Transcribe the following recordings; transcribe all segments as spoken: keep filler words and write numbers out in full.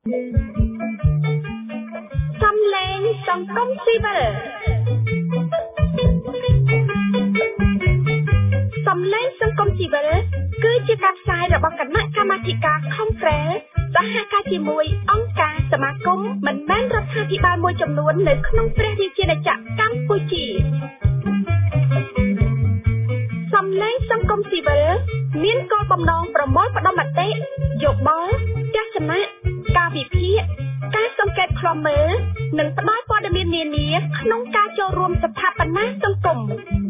សំឡេងសង្គមស៊ីវិលសំឡេងសង្គមស៊ីវិលគឺជាការផ្សាយរបស់គណៈកម្មាធិការ Conference សហការជាមួយអង្គការសមាគមមិនមែនរដ្ឋាភិបាលមួយចំនួននៅក្នុងព្រះរាជាណាចក្រកម្ពុជាសំឡេងសង្គមស៊ីវិលមានគោលបំណងប្រមូលផ្ដុំមតិយោបល់ទស្សនៈការវិភាគការសង្កេតឃ្លាំមើលនិងផ្ដល់ព័ត៌មាននានាក្នុងការចូលរួមស្ថាបនាសង្គម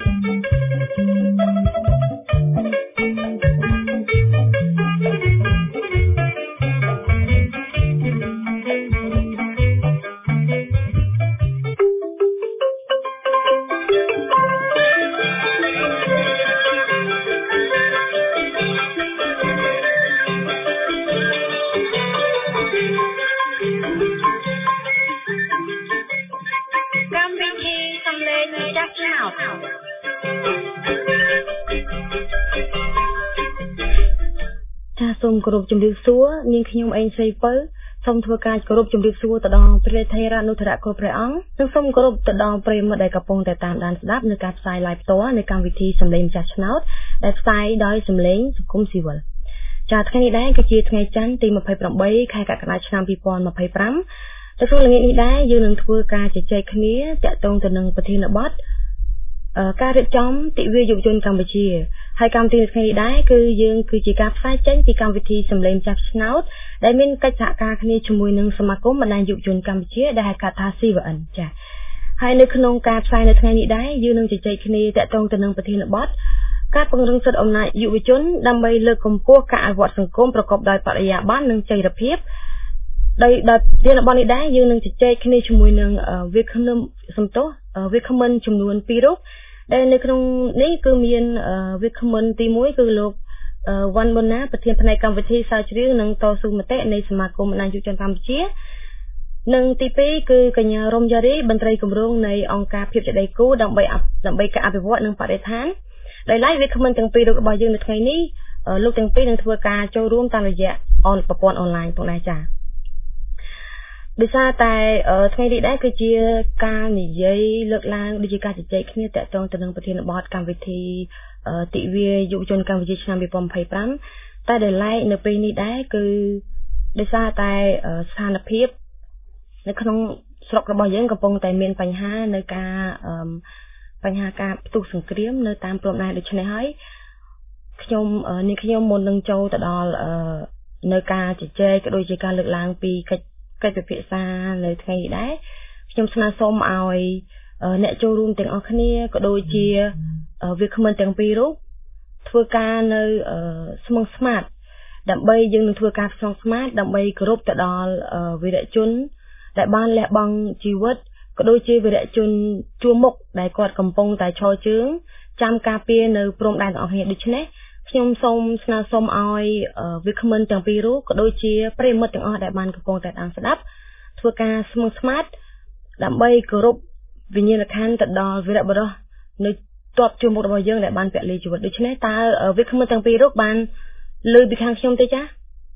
សូមគោរពជំរាបសួរនាងខ្ញុំអេងស្រីពៅសូមធ្វើការគោរពជំរាបសួរទៅដល់ព្រះថេរនុទ្ធរគុណព្រះអង្គនិងសូមគោរពទៅដល់ប្រិយមិត្តដែលកំពុងតែតាមដានស្ដាប់នៅការផ្សាយ live ផ្ទាល់នៃកម្មវិធីសម្លេងម្ចាស់ឆ្នោតដែលផ្សាយដោយសម្លេងសង្គមស៊ីវិលចា៎ថ្ងៃនេះដែរគឺជាថ្ងៃច័ន្ទទីម្ភៃប្រាំបីខែកក្កដាឆ្នាំពីរពាន់ម្ភៃប្រាំទៅក្នុងល្ងាចនេះដែរយើងនឹងធ្វើការជជែកគ្នាតាក់ទងទៅនឹងប្រធានបទការរៀបចំទិវាយុវជនកម្ពុជាហើយកម្មវិធីថ្ងៃនេះដែរគឺយើងគឺជាការផ្សាយចេញពីកម្មវិធីសម្លេងម្ចាស់ឆ្នោតដែលមានកិច្ចសហការគ្នាជាមួយនឹងសមាគមបណ្ដាញយុវជនកម្ពុជាដែលហៅកាត់ថា C V N ចា៎ហើយនៅក្នុងការផ្សាយនៅថ្ងៃនេះដែរយើងនឹងជជែកគ្នាតាក់ទងទៅនឹងប្រធានបទការពង្រឹងសិទ្ធិអំណាចយុវជនដើម្បីលើកកម្ពស់ការអភិវឌ្ឍសង្គមប្រកបដោយបរិយាបន្ននិងចីរភាពដោយដោយប្រធានបទនេះដែរយើងនឹងជជែកគ្នាជាមួយនឹងវាគ្មិនសំទោសវាគ្មិនចំនួនពីររូបដែលនៅក្នុងនេះគឺមានវាគ្មិនទីមួយគឺលោកវ៉ាន់ប៊ុនណាប្រធានផ្នែកកម្មវិធីសាស្ត្រជ្រាវនិងតស៊ូមតិនៃសមាគមបណ្ដាញយុវជនកម្ពុជានិងទីពីរគឺកញ្ញារំយ៉ារីមន្ត្រីគម្រោងនៃអង្គការភាពជាដៃគូដើម្បីដើម្បីការអភិវឌ្ឍនិងបរិស្ថានដោយឡែកវាគ្មិនទាំងពីររូបរបស់យើងនៅថ្ងៃនេះលោកទាំងពីរនឹងធ្វើការចូលរួមតាមរយៈអនប្រព័ន្ធអនឡាញផងដែរចា៎ដោយសារតែថ្ងៃនេះដែរគឺជាការនិយាយលើកឡើងដូចជាការជជែកគ្នាតាក់ទងទៅនឹងប្រធានបទកម្មវិធីទិវាយុវជនកម្ពុជាឆ្នាំពីរពាន់ម្ភៃប្រាំតែដែលឡែកនៅពេលនេះដែរគឺដោយសារតែស្ថានភាពនៅក្នុងស្រុករបស់យើងកំពុងតែមានបញ្ហានៅការបញ្ហាការផ្ទុះសង្គ្រាមនៅតាមព្រំដែនដូច្នេះហើយខ្ញុំនាងខ្ញុំមុននឹងចូលទៅដល់នៅការជជែកក៏ដូចជាការលើកឡើងពីកិច្ចកិច្ចពិភាក្សានៅថ្ងៃនេះដែរខ្ញុំស្នើសុំឲ្យអ្នកចូលរួមទាំងអស់គ្នាក៏ដូចជាវាគ្មិនទាំងពីររូបធ្វើការនៅស្មឹងស្មាតដើម្បីយើងនឹងធ្វើការស្មឹងស្មាតដើម្បីគោរពទៅដល់វីរៈជនដែលបានលះបង់ជីវិតក៏ដូចជាវីរៈជនជួរមុខដែលគាត់កំពុងតែឈរជើងចាំការពារនៅព្រំដែនទាំងអស់គ្នាដូច្នេះខ្ញុំសូមស្នើសុំឲ្យវាគ្មិនទាំងពីររូបក៏ដូចជាប្រិយមិត្តទាំងអស់ដែលបានកំពុងតែតាមស្ដាប់ធ្វើការស្មឹងស្មាតដើម្បីគោរពវិញ្ញាណក្ខន្ធទៅដល់វីរបុរសនៅទ័ពជួរមុខរបស់យើងដែលបានពលីជីវិតដូច្នេះតើវាគ្មិនទាំងពីររូបបានលើពីខាងខ្ញុំទេចា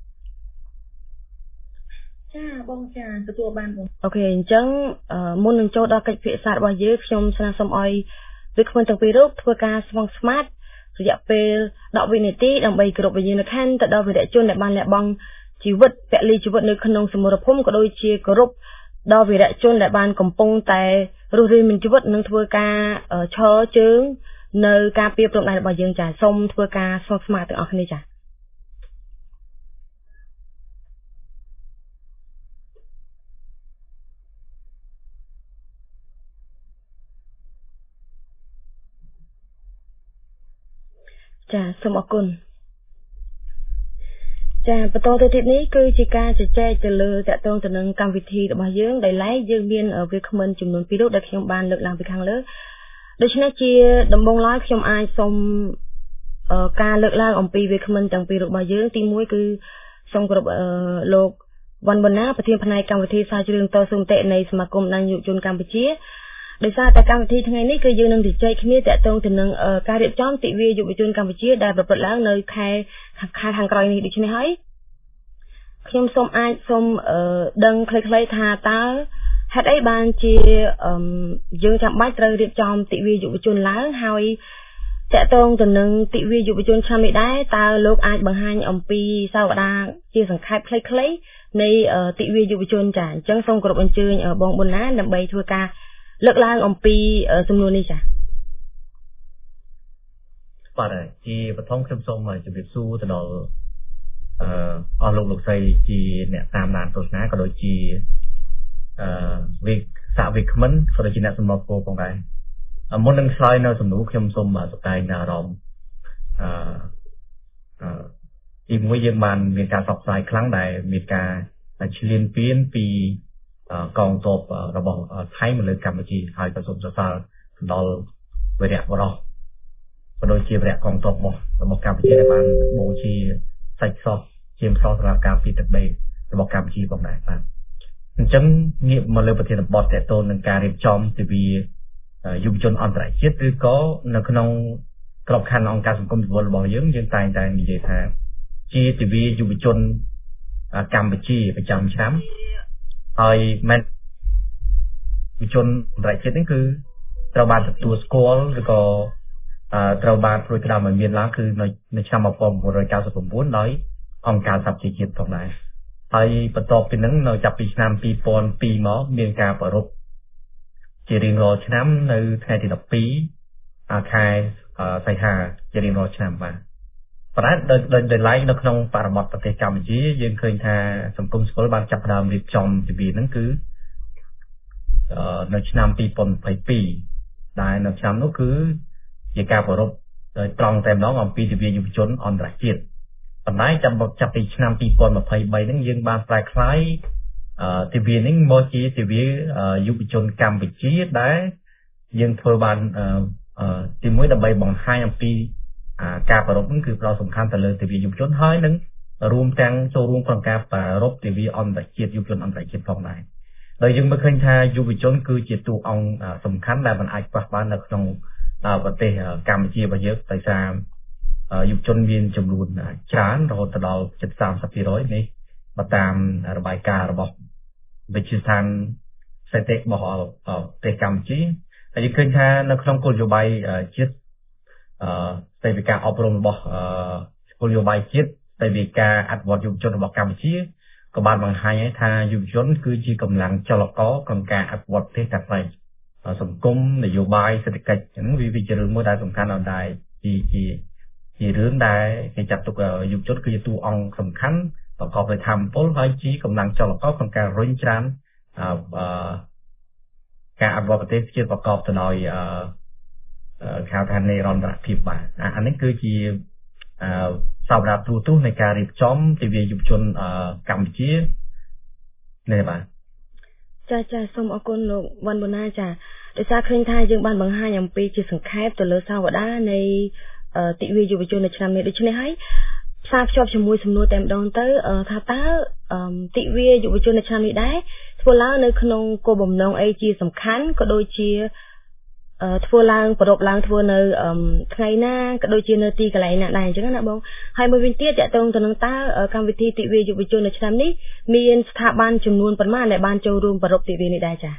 ចាបងចាទទួលបានបងអូខេអញ្ចឹងមុននឹងចូលដល់កិច្ចពិភាក្សារបស់យើងខ្ញុំស្នើសុំឲ្យវាគ្មិនទាំងពីររូបធ្វើការស្មឹងស្មាតរយៈពេលដប់វិនាទីដើម្បីគោរពវិញ្ញាណក្ខន្ធទៅដល់វីរៈជនដែលបានលះបង់ជីវិតពលីជីវិតនៅក្នុងសមរភូមិក៏ដូចជាគោរពដល់វីរៈជនដែលបានកំពុងតែរស់រានមានជីវិតនិងធ្វើការឈរជើងនៅការពារព្រំដែនរបស់យើងចា៎សូមធ្វើការស្មោះស្ម័គ្រទាំងអស់គ្នាចា៎ចាសូមអរគុណចាបន្តទៅទៀតនេះគឺជាការជជែកទៅលើតាក់ទងទៅនឹងកម្មវិធីរបស់យើងដែលឡែកយើងមានវាគ្មិនចំនួនពីររូបដែលខ្ញុំបានលើកឡើងពីខាងលើដូច្នេះជាដំបូងឡើយខ្ញុំអាចសូមការលើកឡើងអំពីវាគ្មិនទាំងពីររូបរបស់យើងទីមួយគឺសូមគោរពលោកវ៉ាន់ប៊ុនណាប្រធានផ្នែកកម្មវិធីសាស្ត្រជ្រាវតស៊ូមតិនៃសមាគមបណ្ដាញយុវជនកម្ពុជាដោយសារតែកម្មវិធីថ្ងៃនេះគឺយើងនឹងជជែកគ្នាតាក់ទងទៅនឹងការរៀបចំទិវាយុវជនកម្ពុជាដែលប្រព្រឹត្តឡើងនៅខែខែខាងក្រោយនេះដូច្នេះហើយខ្ញុំសូមអាចសូមអឺដឹងខ្លីៗថាតើហេតុអីបានជាអឺយើងចាំបាច់ត្រូវរៀបចំទិវាយុវជនឡើងហើយតកតងទៅនឹងទិវាយុវជនឆ្នាំនេះដែរតើលោកអាចបង្ហាញអំពីសាវតាជាសង្ខេបខ្លីៗនៃទិវាយុវជនចាអញ្ចឹងសូមគោរពអញ្ជើញបងប៊ុនណាដើម្បីធ្វើការលើកឡើងអំពីសំណួរនេះចាបាទជាបឋមខ្ញុំសូមជម្រាបសួរទៅដល់អឺអស់លោកលោកស្រីជាអ្នកតាមដានទស្សនាក៏ដូចជាអឺវិសាវិក្មិនក៏ដូចជាអ្នកសម្របពោផងដែរមុននឹងឆ្លើយនៅសំណួរខ្ញុំសូមសប្តាហ៍អារម្មណ៍អឺអឺទីមួយយើងបានមានការសោកស្ដាយខ្លាំងដែលមានការឈ្លានពានពីកងទ័ពរបស់ថៃមកលើកម្ពុជាហើយក៏សូមសរសើរដល់វីរៈបរិសុទ្ធក៏ដូចជាវីរៈកងទ័ពរបស់របស់កម្ពុជាដែលបានបូជាសាច់សោះជាម្សោះសម្រាប់ការពីទឹកដីរបស់កម្ពុជាផងដែរបាទអញ្ចឹងងាកមកលើប្រធានបទតេតូននឹងការរៀបចំទិវាយុវជនអន្តរជាតិឬក៏នៅក្នុងក្របខ័ណ្ឌអង្គការសង្គមស៊ីវិលរបស់យើងយើងតែងតែនិយាយថាជាទិវាយុវជនកម្ពុជាប្រចាំឆ្នាំហើយមែនយុវជនអន្តរជាតិនេះគឺត្រូវបានទទួលស្គាល់ឬក៏ត្រូវបានព្រួយក្តាមឲ្យមានឡើងគឺនៅនៅឆ្នាំmột nghìn chín trăm chín mươi chínដោយអង្គការសហប្រជាជាតិផងដែរហើយបន្ទាប់ពីហ្នឹងនៅចាប់ពីឆ្នាំtwo thousand twoមកមានការប្រារព្ធជារៀងរាល់ឆ្នាំនៅថ្ងៃទីtwelveខែសីហាជារៀងរាល់ឆ្នាំបាទប៉ុន្តែដោយដោយឡែកនៅក្នុងបរិបទប្រទេសកម្ពុជាយើងឃើញថាសង្គមស៊ីវិលបានចាប់ផ្ដើមរៀបចំទិវាហ្នឹងគឺនៅឆ្នាំtwo thousand twenty-twoដែលនៅឆ្នាំនោះគឺជាការប្រារព្ធត្រង់តែម្ដងអំពីទិវាយុវជនអន្តរជាតិប៉ុន្តែចាប់ចាប់ពីឆ្នាំtwo thousand twenty-threeហ្នឹងយើងបានប្រែក្លាយទិវានេះមកជាទិវាយុវជនកម្ពុជាដែលយើងធ្វើបានទីមួយដើម្បីបង្ហាញអំពីការប្រារព្ធហ្នឹងគឺផ្ដោតសំខាន់ទៅលើទិវាយុវជនហើយនឹងរួមទាំងចូលរួមក្នុងការប្រារព្ធទិវាអន្តរជាតិយុវជនអន្តរជាតិផងដែរដោយយើងមើលឃើញថាយុវជនគឺជាតួអង្គសំខាន់ដែលមិនអាចខ្វះបាននៅក្នុងប្រទេសកម្ពុជារបស់យើងដោយសារយុវជនមានចំនួនច្រើនរហូតដល់ជិតthirty percentនេះបើតាមរបាយការណ៍របស់វិទ្យាស្ថានស្ថិតិរបស់ប្រទេសកម្ពុជាហើយយើងឃើញថានៅក្នុងគោលនយោបាយជាតិអឺស្ថិតិការអប់រំរបស់គោលនយោបាយជាតិស្ថិតិការអភិវឌ្ឍយុវជនរបស់កម្ពុជាក៏បានបង្ហាញឲ្យថាយុវជនគឺជាកម្លាំងចលករក្នុងការអភិវឌ្ឍប្រទេសទាំងផ្នែកសង្គមនយោបាយសេដ្ឋកិច្ចហ្នឹងវាវាជារឿងមួយដែលសំខាន់ដែរជាជាជារឿងដែលគេចាត់ទុកយុវជនគឺជាតួអង្គសំខាន់ប្រកបដោយធម៌ពលហើយជាកម្លាំងចលករក្នុងការរុញច្រានអឺការអភិវឌ្ឍប្រទេសជាប្រកបទៅដោយអឺហៅថានិរន្តរភាពបាទអានេះគឺជាអឺសម្រាប់ទូទស្សន៍នៃការរៀបចំទិវាយុវជនកម្ពុជានេះបាទចាចាសូមអរគុណលោកវណ្ណប៊ុនណាចាដោយសារឃើញថាយើងបានបង្ហាញអំពីជាសង្ខេបទៅលើសាវតានៃទិវាយុវជននៅឆ្នាំនេះដូច្នេះហើយផ្សារភ្ជាប់ជាមួយសំណួរតែម្ដងទៅថាតើទិវាយុវជននៅឆ្នាំនេះដែរធ្វើឡើងនៅក្នុងគោលបំណងអីជាសំខាន់ក៏ដូចជាធ្វើឡើងប្រពឡើងធ្វើនៅថ្ងៃណាក៏ដូចជានៅទីកន្លែងណាដែរអញ្ចឹងណាបងហើយមួយវិញទៀតតកតងទៅនឹងតើកម្មវិធីទិវាយុវជននៅឆ្នាំនេះមានស្ថាប័នចំនួនប៉ុន្មានដែលបានចូលរួមប្រពទិវានេះដែរចា៎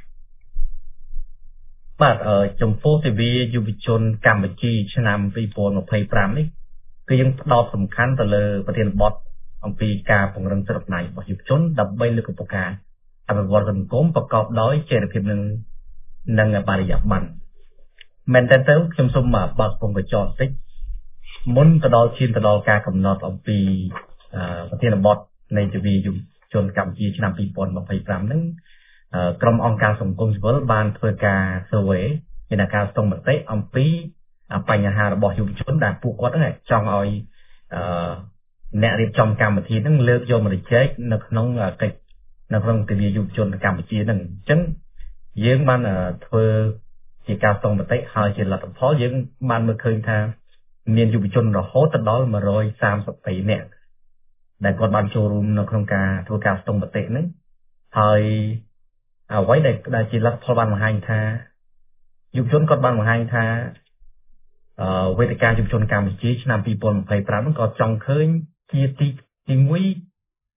បាទចំពោះទិវាយុវជនកម្ពុជាឆ្នាំtwo thousand twenty-fiveនេះគឺយើងផ្ដោតសំខាន់ទៅលើប្រធានបទអំពីការពង្រឹងសិទ្ធិអំណាចរបស់យុវជនដើម្បីលើកកម្ពស់ការអភិវឌ្ឍសង្គមប្រកបដោយចីរភាពនិងនិងបរិយាបន្នមែនតើទៅខ្ញុំសូមបើកពងកញ្ចក់បន្តិចមុនទៅដល់ឈានទៅដល់ការកំណត់អំពីប្រធានបទនៃទិវាយុវជនកម្ពុជាឆ្នាំtwo thousand twenty-fiveហ្នឹងក្រុមអង្គការសង្គមស៊ីវិលបានធ្វើការ survey មានការស្ទង់មតិអំពីបញ្ហារបស់យុវជនដែលពួកគាត់ហ្នឹងចង់ឲ្យអ្នករៀបចំកម្មវិធីហ្នឹងលើកយកមកជែកនៅក្នុងកិច្ចនៅក្នុងទិវាយុវជនកម្ពុជាហ្នឹងអញ្ចឹងយើងបានធ្វើជាការស្ទង់មតិហើយជាលទ្ធផលយើងបានមើលឃើញថាមានយុវជនរហូតដល់one hundred thirty-twoនាក់ដែលគាត់បានចូលរួមនៅក្នុងការធ្វើការស្ទង់មតិហ្នឹងហើយអ្វីដែលដែលជាលទ្ធផលបានបង្ហាញថាយុវជនគាត់បានបង្ហាញថាអឺវេទិកាយុវជនកម្ពុជាឆ្នាំtwo thousand twenty-fiveហ្នឹងក៏ចង់ឃើញជាទីទីone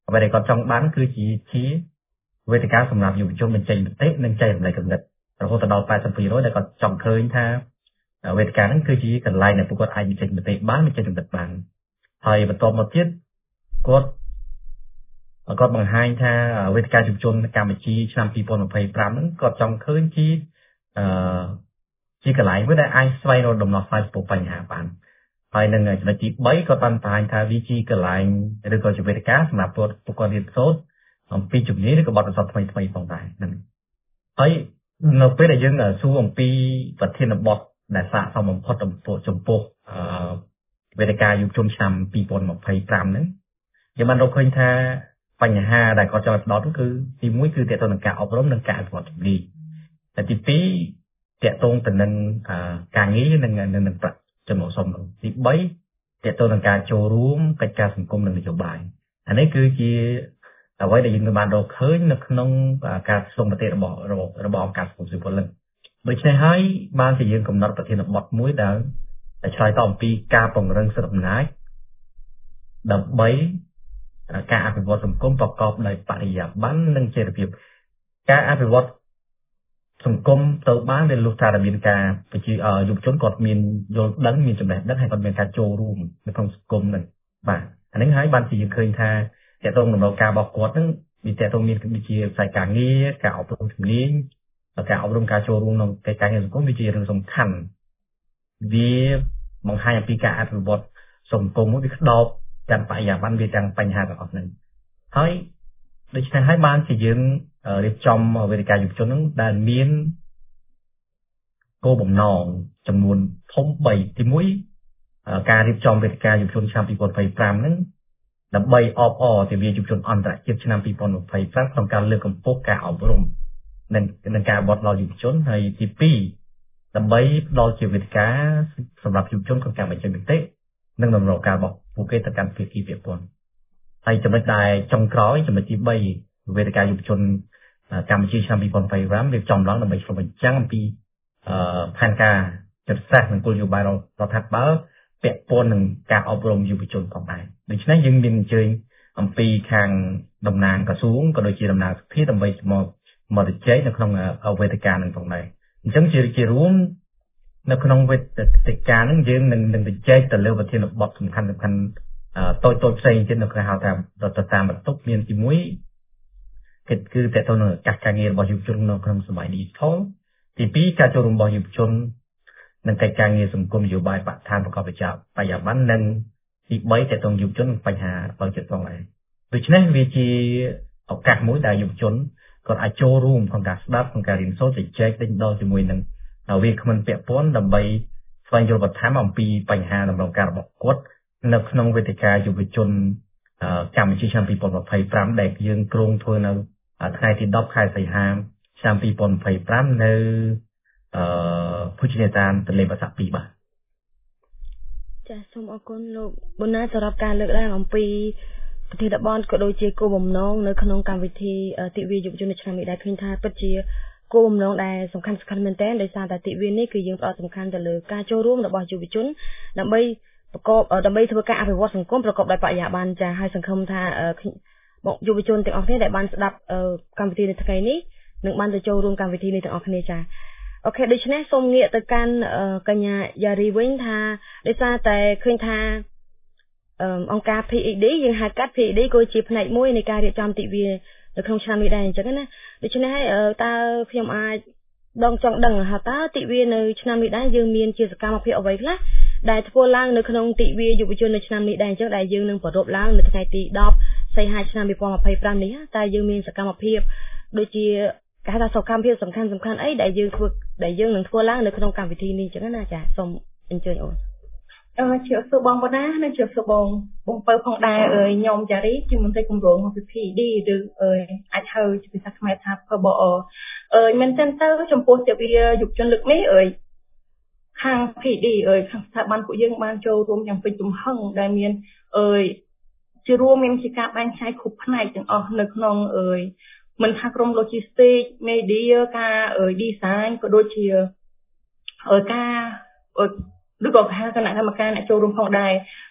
អ្វីដែលគាត់ចង់បានគឺជាជាវេទិកាសម្រាប់យុវជនបញ្ចេញមតិនិងចែករំលែកគំនិតរហូតដល់ แปดสิบเปอร์เซ็นต์ ដែលគាត់ចង់ឃើញថាវេទិកាហ្នឹងគឺជាកន្លែងដែលពួកគាត់អាចបញ្ចេញមតិបានបញ្ចេញគំនិតបានហើយបន្ទាប់មកទៀតគាត់គាត់បង្ហាញថាវេទិកាយុវជនកម្ពុជាឆ្នាំពីរពាន់ម្ភៃប្រាំហ្នឹងគាត់ចង់ឃើញជាអឺជាកន្លែងមួយដែលអាចស្វែងរកដំណោះស្រាយចំពោះបញ្ហាបានហើយនឹងចំណុចទីបីគាត់បានបង្ហាញថាវាជាកន្លែងឬក៏ជាវេទិកាសម្រាប់ពួកគាត់រៀនសូត្រអំពីជំនាញឬក៏បទពិសោធន៍ថ្មីថ្មីផងដែរហ្នឹងហើយនៅពេលដែលយើងសួរអំពីប្រធានបទដែលស័ក្តិសមបំផុតចំពោះចំពោះអឺវេទិកាយុវជនឆ្នាំពីរពាន់ម្ភៃប្រាំហ្នឹងយើងបានរកឃើញថាបញ្ហាដែលគាត់ចង់ផ្ដោតគឺទីមួយគឺទាក់ទងនឹងការអប់រំនិងការអភិវឌ្ឍជំនាញហើយទីពីរទាក់ទងទៅនឹងការងារនិងនឹងប្រាក់ចំណូលសមទីបីទាក់ទងនឹងការចូលរួមកិច្ចការសង្គមនិងនយោបាយអានេះគឺជាអ្វីដែលយើងបានរកឃើញនៅក្នុងការស្វែងរករបស់របស់អង្គការសង្គមស៊ីវិលដូច្នេះហើយបានជាយើងកំណត់ប្រធានបទមួយដែលឆ្លើយតបអំពីការពង្រឹងសិទ្ធិអំណាចដើម្បីការអភិវឌ្ឍសង្គមប្រកបដោយបរិយាបន្ននិងចីរភាពការអភិវឌ្ឍសង្គមទៅបានដែលលុះថាមានការប្រជាយុវជនគាត់មានយល់ដឹងមានចំណេះដឹងហើយគាត់មានការចូលរួមនៅក្នុងសង្គមហ្នឹងបាទអានេះហើយបានជាយើងឃើញថាតើតើដំណើរការរបស់គាត់ហ្នឹងវាតើតើមានជាផ្នែកការងារការអប់រំជំនាញការអប់រំការចូលរួមក្នុងកិច្ចការងារសង្គមវាជារឿងសំខាន់វាបង្ហាញអំពីការអភិវឌ្ឍសង្គមមួយវាក្តោបទាំងបរិយាបន្នវាទាំងបញ្ហាទាំងអស់ហ្នឹងហើយដូច្នេះហើយបានជាយើងរៀបចំវេទិកាយុវជនហ្នឹងដែលមានគោលបំណងចំនួនធំបីទីមួយការរៀបចំវេទិកាយុវជនឆ្នាំពីរពាន់ម្ភៃប្រាំហ្នឹងដើម្បីអបអរទិវាយុវជនអន្តរជាតិឆ្នាំពីរពាន់ម្ភៃប្រាំក្នុងការលើកកម្ពស់ការអប់រំនិងនិងការអប់រំដល់យុវជនហើយទីពីរដើម្បីផ្ដល់ជាវេទិកាសម្រាប់យុវជនក្នុងការបញ្ចេញមតិនិងដំណើរការរបស់ពួកគេទៅកាន់ភាគីពាក់ព័ន្ធហើយចំណុចដែលចុងក្រោយចំណុចទីបីវេទិកាយុវជនកម្ពុជាឆ្នាំពីរពាន់ម្ភៃប្រាំរៀបចំឡើងដើម្បីឆ្លុះបញ្ចាំងអំពីផែនការចិត្តសាស្ត្រនិងគោលនយោបាយរដ្ឋាភិបាលពាក់ព័ន្ធនឹងការអប់រំយុវជនផងដែរដូច្នេះយើងមានអញ្ជើញអំពីខាងតំណាងក្រសួងក៏ដូចជាតំណាងសភាដើម្បីមកមកជជែកនៅក្នុងវេទិកានឹងផងដែរអញ្ចឹងជាជារួមនៅក្នុងវេទិកានឹងយើងនឹងនឹងជជែកទៅលើប្រធានបទសំខាន់សំខាន់តូចតូចផ្សេងទៀតនៅក្នុងហៅថារដ្ឋតាមបន្ទុកមានទីមួយគឺគឺតើតើនឹងកាសការងាររបស់យុវជននៅក្នុងសម័យ Digital ទីពីរការចូលរួមរបស់យុវជននិងកិច្ចការងារសង្គមនយោបាយបរិស្ថានប្រកបដោយបរិយាបន្ននិងទីបីតើតើយុវជនបញ្ហាបើចិត្តផងដែរដូច្នេះវាជាឱកាសមួយដែលយុវជនគាត់អាចចូលរួមក្នុងការស្ដាប់ក្នុងការរៀនសូត្រជជែកដេញដោលជាមួយនឹងវាគ្មិនពាក់ព័ន្ធដើម្បីស្វែងយល់បន្ថែមអំពីបញ្ហាដំណើរការរបស់គាត់នៅក្នុងវេទិកាយុវជនកម្ពុជាឆ្នាំពីរពាន់ម្ភៃប្រាំដែលយើងគ្រោងធ្វើនៅថ្ងៃទីដប់ខែសីហាឆ្នាំពីរពាន់ម្ភៃប្រាំនៅអឺភោជនីយដ្ឋានទន្លេបាសាក់ពីរបាទចាសសូមអរគុណលោកប៊ុនណាសម្រាប់ការលើកឡើងអំពីប្រធានបទក៏ដូចជាគោលបំណងនៅក្នុងកម្មវិធីទិវាយុវជននៅឆ្នាំនេះដែលឃើញថាពិតជាគោលបំណងដែលសំខាន់សំខាន់មែនទែនដោយសារតែទិវានេះគឺយើងផ្ដោតសំខាន់ទៅលើការចូលរួមរបស់យុវជនដើម្បីប្រកបដើម្បីធ្វើការអភិវឌ្ឍសង្គមប្រកបដោយបរិយាបន្នចាហើយសង្ឃឹមថាយុវជនទាំងអស់គ្នាដែលបានស្ដាប់កម្មវិធីនៅថ្ងៃនេះនឹងបានទៅចូលរួមកម្មវិធីនេះទាំងអស់គ្នាចាអូខេដូច្នេះសូមងាកទៅកាន់កញ្ញាយ៉ារីវិញថាដោយសារតែឃើញថាអង្គការ พี อี ดี យើងហៅកាត់ พี อี ดี ក៏ជាផ្នែកមួយនៃការរៀបចំទិវានៅក្នុងឆ្នាំនេះដែរអញ្ចឹងណាដូច្នេះហើយតើខ្ញុំអាចដងចង់ដឹងថាតើទិវានៅឆ្នាំនេះដែរយើងមានជាសកម្មភាពអ្វីខ្លះដែលធ្វើឡើងនៅក្នុងទិវាយុវជននៅឆ្នាំនេះដែរអញ្ចឹងដែលយើងនឹងប្រារព្ធឡើងនៅថ្ងៃទីដប់សីហាឆ្នាំពីរពាន់ម្ភៃប្រាំនេះតើយើងមានសកម្មភាពដូចជាគេថាសកម្មភាពសំខាន់សំខាន់អីដែលយើងធ្វើដែលយើងនឹងធ្វើឡើងនៅក្នុងកម្មវិធីនេះអញ្ចឹងណាចាសូមអញ្ជើញអូនអឺជាសួរបងបណ្ណានិងជាសួរបងបងពៅផងដែរអើយខ្ញុំចារីជាមន្ត្រីគម្រោងរបស់ พี อี ดี ឬអើយអាចហៅជាភាសាខ្មែរថា ពបអ អើយមែនទែនទៅចំពោះទិវាយុវជនលើកនេះអើយខាង พี อี ดี អើយខាងស្ថាប័នពួកយើងបានចូលរួមយ៉ាងពេញទំហឹងដែលមានអើយជារួមមានជាការបែងចែកគ្រប់ផ្នែកទាំងអស់នៅក្នុងអើយមិនថាក្រុម logistics media ការអើយ design ក៏ដូចជាអើយការអើយឬក៏គណៈកម្មការអ្នកចូលរួមផងដែរ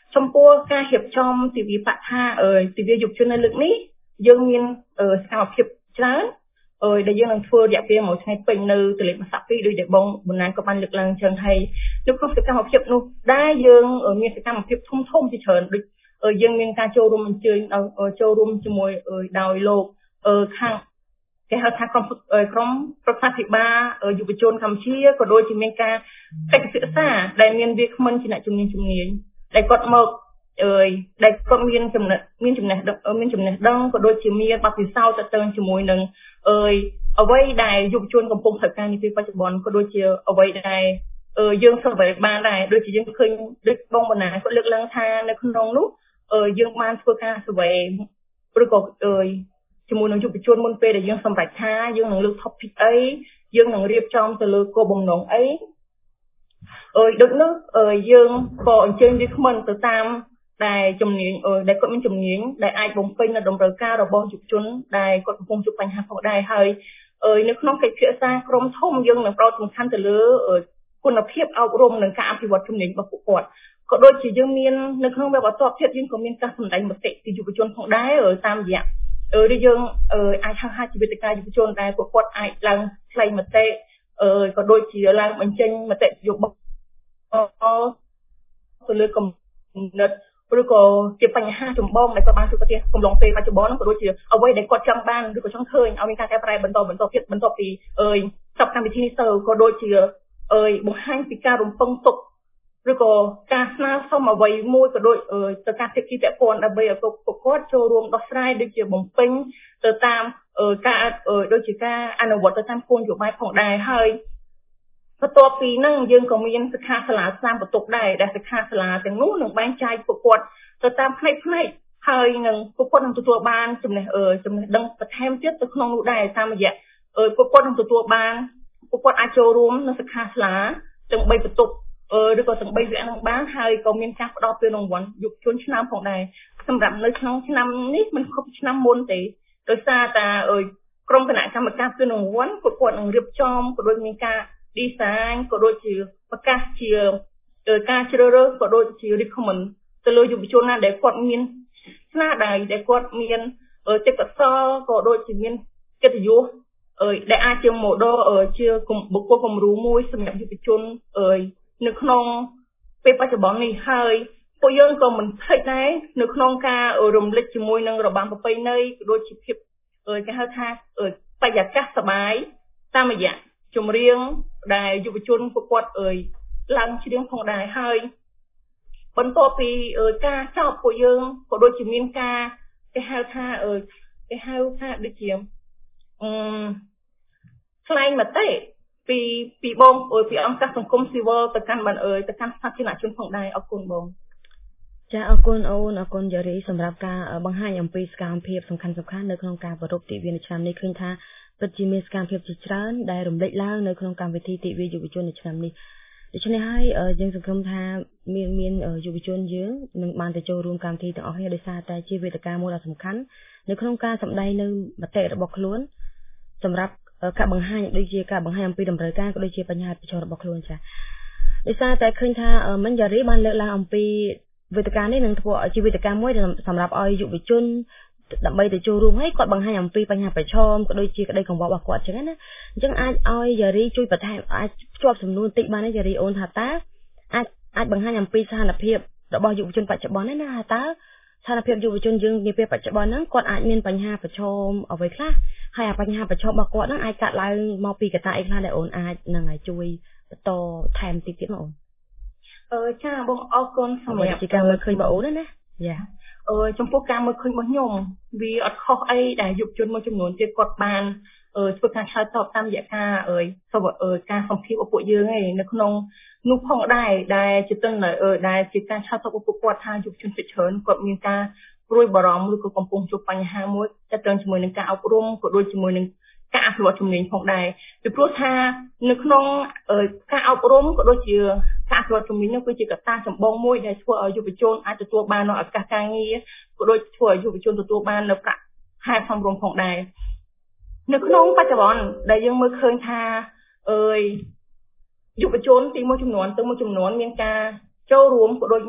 ចំពោះការរៀបចំទិវាបថាអឺទិវាយុវជននៅលើកនេះយើងមានអឺសកម្មភាពច្រើនអឺដែលយើងនឹងធ្វើរយៈពេលមួយថ្ងៃពេញនៅទលេម្សាក់ពីរដូចដែលបងបណ្ណាក៏បានលើកឡើងអញ្ចឹងហើយនៅក្នុងសកម្មភាពនោះដែរយើងមានសកម្មភាពធំធំជាច្រើនដូចយើងមានការចូលរួមអញ្ជើញចូលរួមជាមួយដោយលោកអឺខាងគេហៅថាក្រុមក្រុមប្រឹក្សាភិបាលយុវជនកម្ពុជាក៏ដូចជាមានការកិច្ចពិភាក្សាដែលមានវាគ្មិនជាអ្នកជំនាញជំនាញដែលគាត់មកអើយដែលគាត់មានចំណេះមានចំណេះមានចំណេះដឹងក៏ដូចជាមានបទពិសោធន៍ទៅទៅជាមួយនឹងអើយអ្វីដែលយុវជនកំពុងត្រូវការនាពេលបច្ចុប្បន្នក៏ដូចជាអ្វីដែលអឺយើងសង្កេតបានដែរដូចជាយើងឃើញដូចបងបណ្ណាគាត់លើកឡើងថានៅក្នុងនោះអឺយើងបានធ្វើការ survey ឬក៏អើយជាមួយនឹងយុវជនមុនពេលដែលយើងសម្រេចថាយើងនឹងលើក topic អីយើងនឹងរៀបចំទៅលើគោលបំណងអីអើយដូចនោះអើយយើងក៏អញ្ជើញវាគ្មិនទៅតាមដែលជំនាញអើយដែលគាត់មានជំនាញដែលអាចបំពេញនៅតម្រូវការរបស់យុវជនដែលគាត់កំពុងជួបបញ្ហាផងដែរហើយអើយនៅក្នុងកិច្ចពិភាក្សាក្រុមធំយើងនឹងផ្ដោតសំខាន់ទៅលើគុណភាពអប់រំនិងការអភិវឌ្ឍជំនាញរបស់ពួកគាត់ក៏ដូចជាយើងមាននៅក្នុងវគ្គបន្តទៀតយើងក៏មានការសម្ដែងមតិពីយុវជនផងដែរតាមរយៈអឺយើងអាចហៅថាជាវេទិកាយុវជនដែលពួកគាត់អាចឡើងថ្លែងមតិអឺក៏ដូចជាឡើងបញ្ចេញមតិយោបល់ទៅលើគំនិតឬក៏ជាបញ្ហាចម្បងដែលគាត់បានជួបប្រទះកំឡុងពេលបច្ចុប្បន្នក៏ដូចជាអ្វីដែលគាត់ចង់បានឬក៏ចង់ឃើញឲ្យមានការកែប្រែបន្តបន្តទៀតបន្តពីអឺសកម្មវិធីនេះទៅក៏ដូចជាអឺបង្ហាញពីការរំពឹងទុកឬក៏ការស្នើសុំអ្វីមួយក៏ដូចទៅការភាគីពាក់ព័ន្ធដើម្បីឲ្យពួកគាត់ចូលរួមដោះស្រាយដូចជាបំពេញទៅតាមការដូចជាការអនុវត្តទៅតាមគោលនយោបាយផងដែរហើយបន្ទាប់ពីហ្នឹងយើងក៏មានសិក្ខាសាលាស្នាមបន្ទប់ដែរដែលសិក្ខាសាលាទាំងនោះនឹងបែងចែកពួកគាត់ទៅតាមផ្នែកផ្នែកហើយនឹងពួកគាត់នឹងទទួលបានចំណេះចំណេះដឹងបន្ថែមទៀតទៅក្នុងនោះដែរតាមរយៈពួកគាត់នឹងទទួលបានពួកគាត់អាចចូលរួមនៅសិក្ខាសាលាទាំងបីបន្ទប់ឬក៏ទាំងបីវគ្គនឹងបានហើយក៏មានការផ្ដល់ពានរង្វាន់យុវជនឆ្នាំផងដែរសម្រាប់នៅក្នុងឆ្នាំនេះមិនខុសពីឆ្នាំមុនទេដោយសារតែក្រុមគណៈកម្មការពានរង្វាន់ពួកគាត់នឹងរៀបចំក៏ដូចមានការ design ក៏ដូចជាប្រកាសជាការជ្រើសរើសក៏ដូចជា recommend ទៅលើយុវជនណាដែលគាត់មានស្នាដៃដែលគាត់មានទេពកោសល្យក៏ដូចជាមានកិត្តិយសដែលអាចជា model ជាបុគ្គលគំរូមួយសម្រាប់យុវជននៅក្នុងពេលបច្ចុប្បន្ននេះហើយពួកយើងក៏មិនភ្លេចដែរនៅក្នុងការរំលឹកជាមួយនឹងរបាំប្រពៃណីក៏ដូចជាភាពគេហៅថាបរិយាកាសសប្បាយតាមរយៈចម្រៀងដែលយុវជនពួកគាត់ឡើងច្រៀងផងដែរហើយបន្ទាប់ពីការចប់ពួកយើងក៏ដូចជាមានការគេហៅថាគេហៅថាដូចជាអឺថ្លែងមតិពីពីបងពីអង្គការសង្គមស៊ីវិលទៅកាន់បានអើយទៅកាន់សាធារណជនផងដែរអរគុណបងចាអរគុណអូនអរគុណយារីសម្រាប់ការបង្ហាញអំពីសកម្មភាពសំខាន់សំខាន់នៅក្នុងការប្រារព្ធទិវានៅឆ្នាំនេះឃើញថាពិតជាមានសកម្មភាពជាច្រើនដែលរំលេចឡើងនៅក្នុងកម្មវិធីទិវាយុវជននៅឆ្នាំនេះដូច្នេះហើយយើងសង្ឃឹមថាមានមានយុវជនយើងនឹងបានទៅចូលរួមកម្មវិធីទាំងអស់គ្នាដោយសារតែជាវេទិកាមួយដ៏សំខាន់នៅក្នុងការសម្ដែងនៅមតិរបស់ខ្លួនសម្រាប់ការបង្ហាញដូចជាការបង្ហាញអំពីតម្រូវការក៏ដូចជាបញ្ហាប្រឈមរបស់ខ្លួនចាដោយសារតែឃើញថាមិញយ៉ារីបានលើកឡើងអំពីវេទិកានេះនឹងធ្វើឲ្យជាវេទិកាមួយសម្រាប់ឲ្យយុវជនដើម្បីទៅចូលរួមហើយគាត់បង្ហាញអំពីបញ្ហាប្រឈមក៏ដូចជាក្តីកង្វល់របស់គាត់ចឹងណាអញ្ចឹងអាចឲ្យយ៉ារីជួយបន្ថែមអាចភ្ជាប់សំណួរបន្តិចបានទេយ៉ារីអូនថាតើអាចអាចបង្ហាញអំពីស្ថានភាពរបស់យុវជនបច្ចុប្បន្នណាថាតើស្ថានភាពយុវជនយើងនាពេលបច្ចុប្បន្នហ្នឹងគាត់អាចមានបញ្ហាប្រឈមអ្វីខ្លះហើយអាបញ្ហាប្រឈមរបស់គាត់ហ្នឹងអាចកាត់ឡើងមកពីកត្តាអីខ្លះដែលអូនអាចនឹងឲ្យជួយបន្តថែមតិចទៀតមកអូនអឺចាបងអរគុណសម្រាប់ជាការមើលឃើញរបស់អូនណាយ៉ាអឺចំពោះការមើលឃើញរបស់ខ្ញុំវាអត់ខុសអីដែលយុវជនមួយចំនួនទៀតគាត់បានអឺធ្វើការឆ្លើយតបតាមរយៈការអឺការសម្ភាសន៍ពួកយើងឯងនៅក្នុងនោះផងដែរដែលជាទិន្នន័យដែលជាការឆ្លើយតបពួកគាត់ថាយុវជនជាច្រើនគាត់មានការព្រួយបារម្ភឬក៏កំពុងជួបបញ្ហាមួយទាក់ទងជាមួយនឹងការអប់រំក៏ដូចជាមួយនឹងការអភិវឌ្ឍជំនាញផងដែរពីព្រោះថានៅក្នុងការអប់រំក៏ដូចជាការអភិវឌ្ឍជំនាញនោះគឺជាកត្តាចម្បងមួយដែលធ្វើឲ្យយុវជនអាចទទួលបាននូវឱកាសការងារក៏ដូចធ្វើឲ្យយុវជនទទួលបាននូវប្រាក់ខែសមរម្យផងដែរនៅក្នុងបច្ចុប្បន្នដែលយើងមើលឃើញថាអើយយុវជនពីមួយចំនួនទៅមួយចំនួនមានការចូលរួមក៏ដូច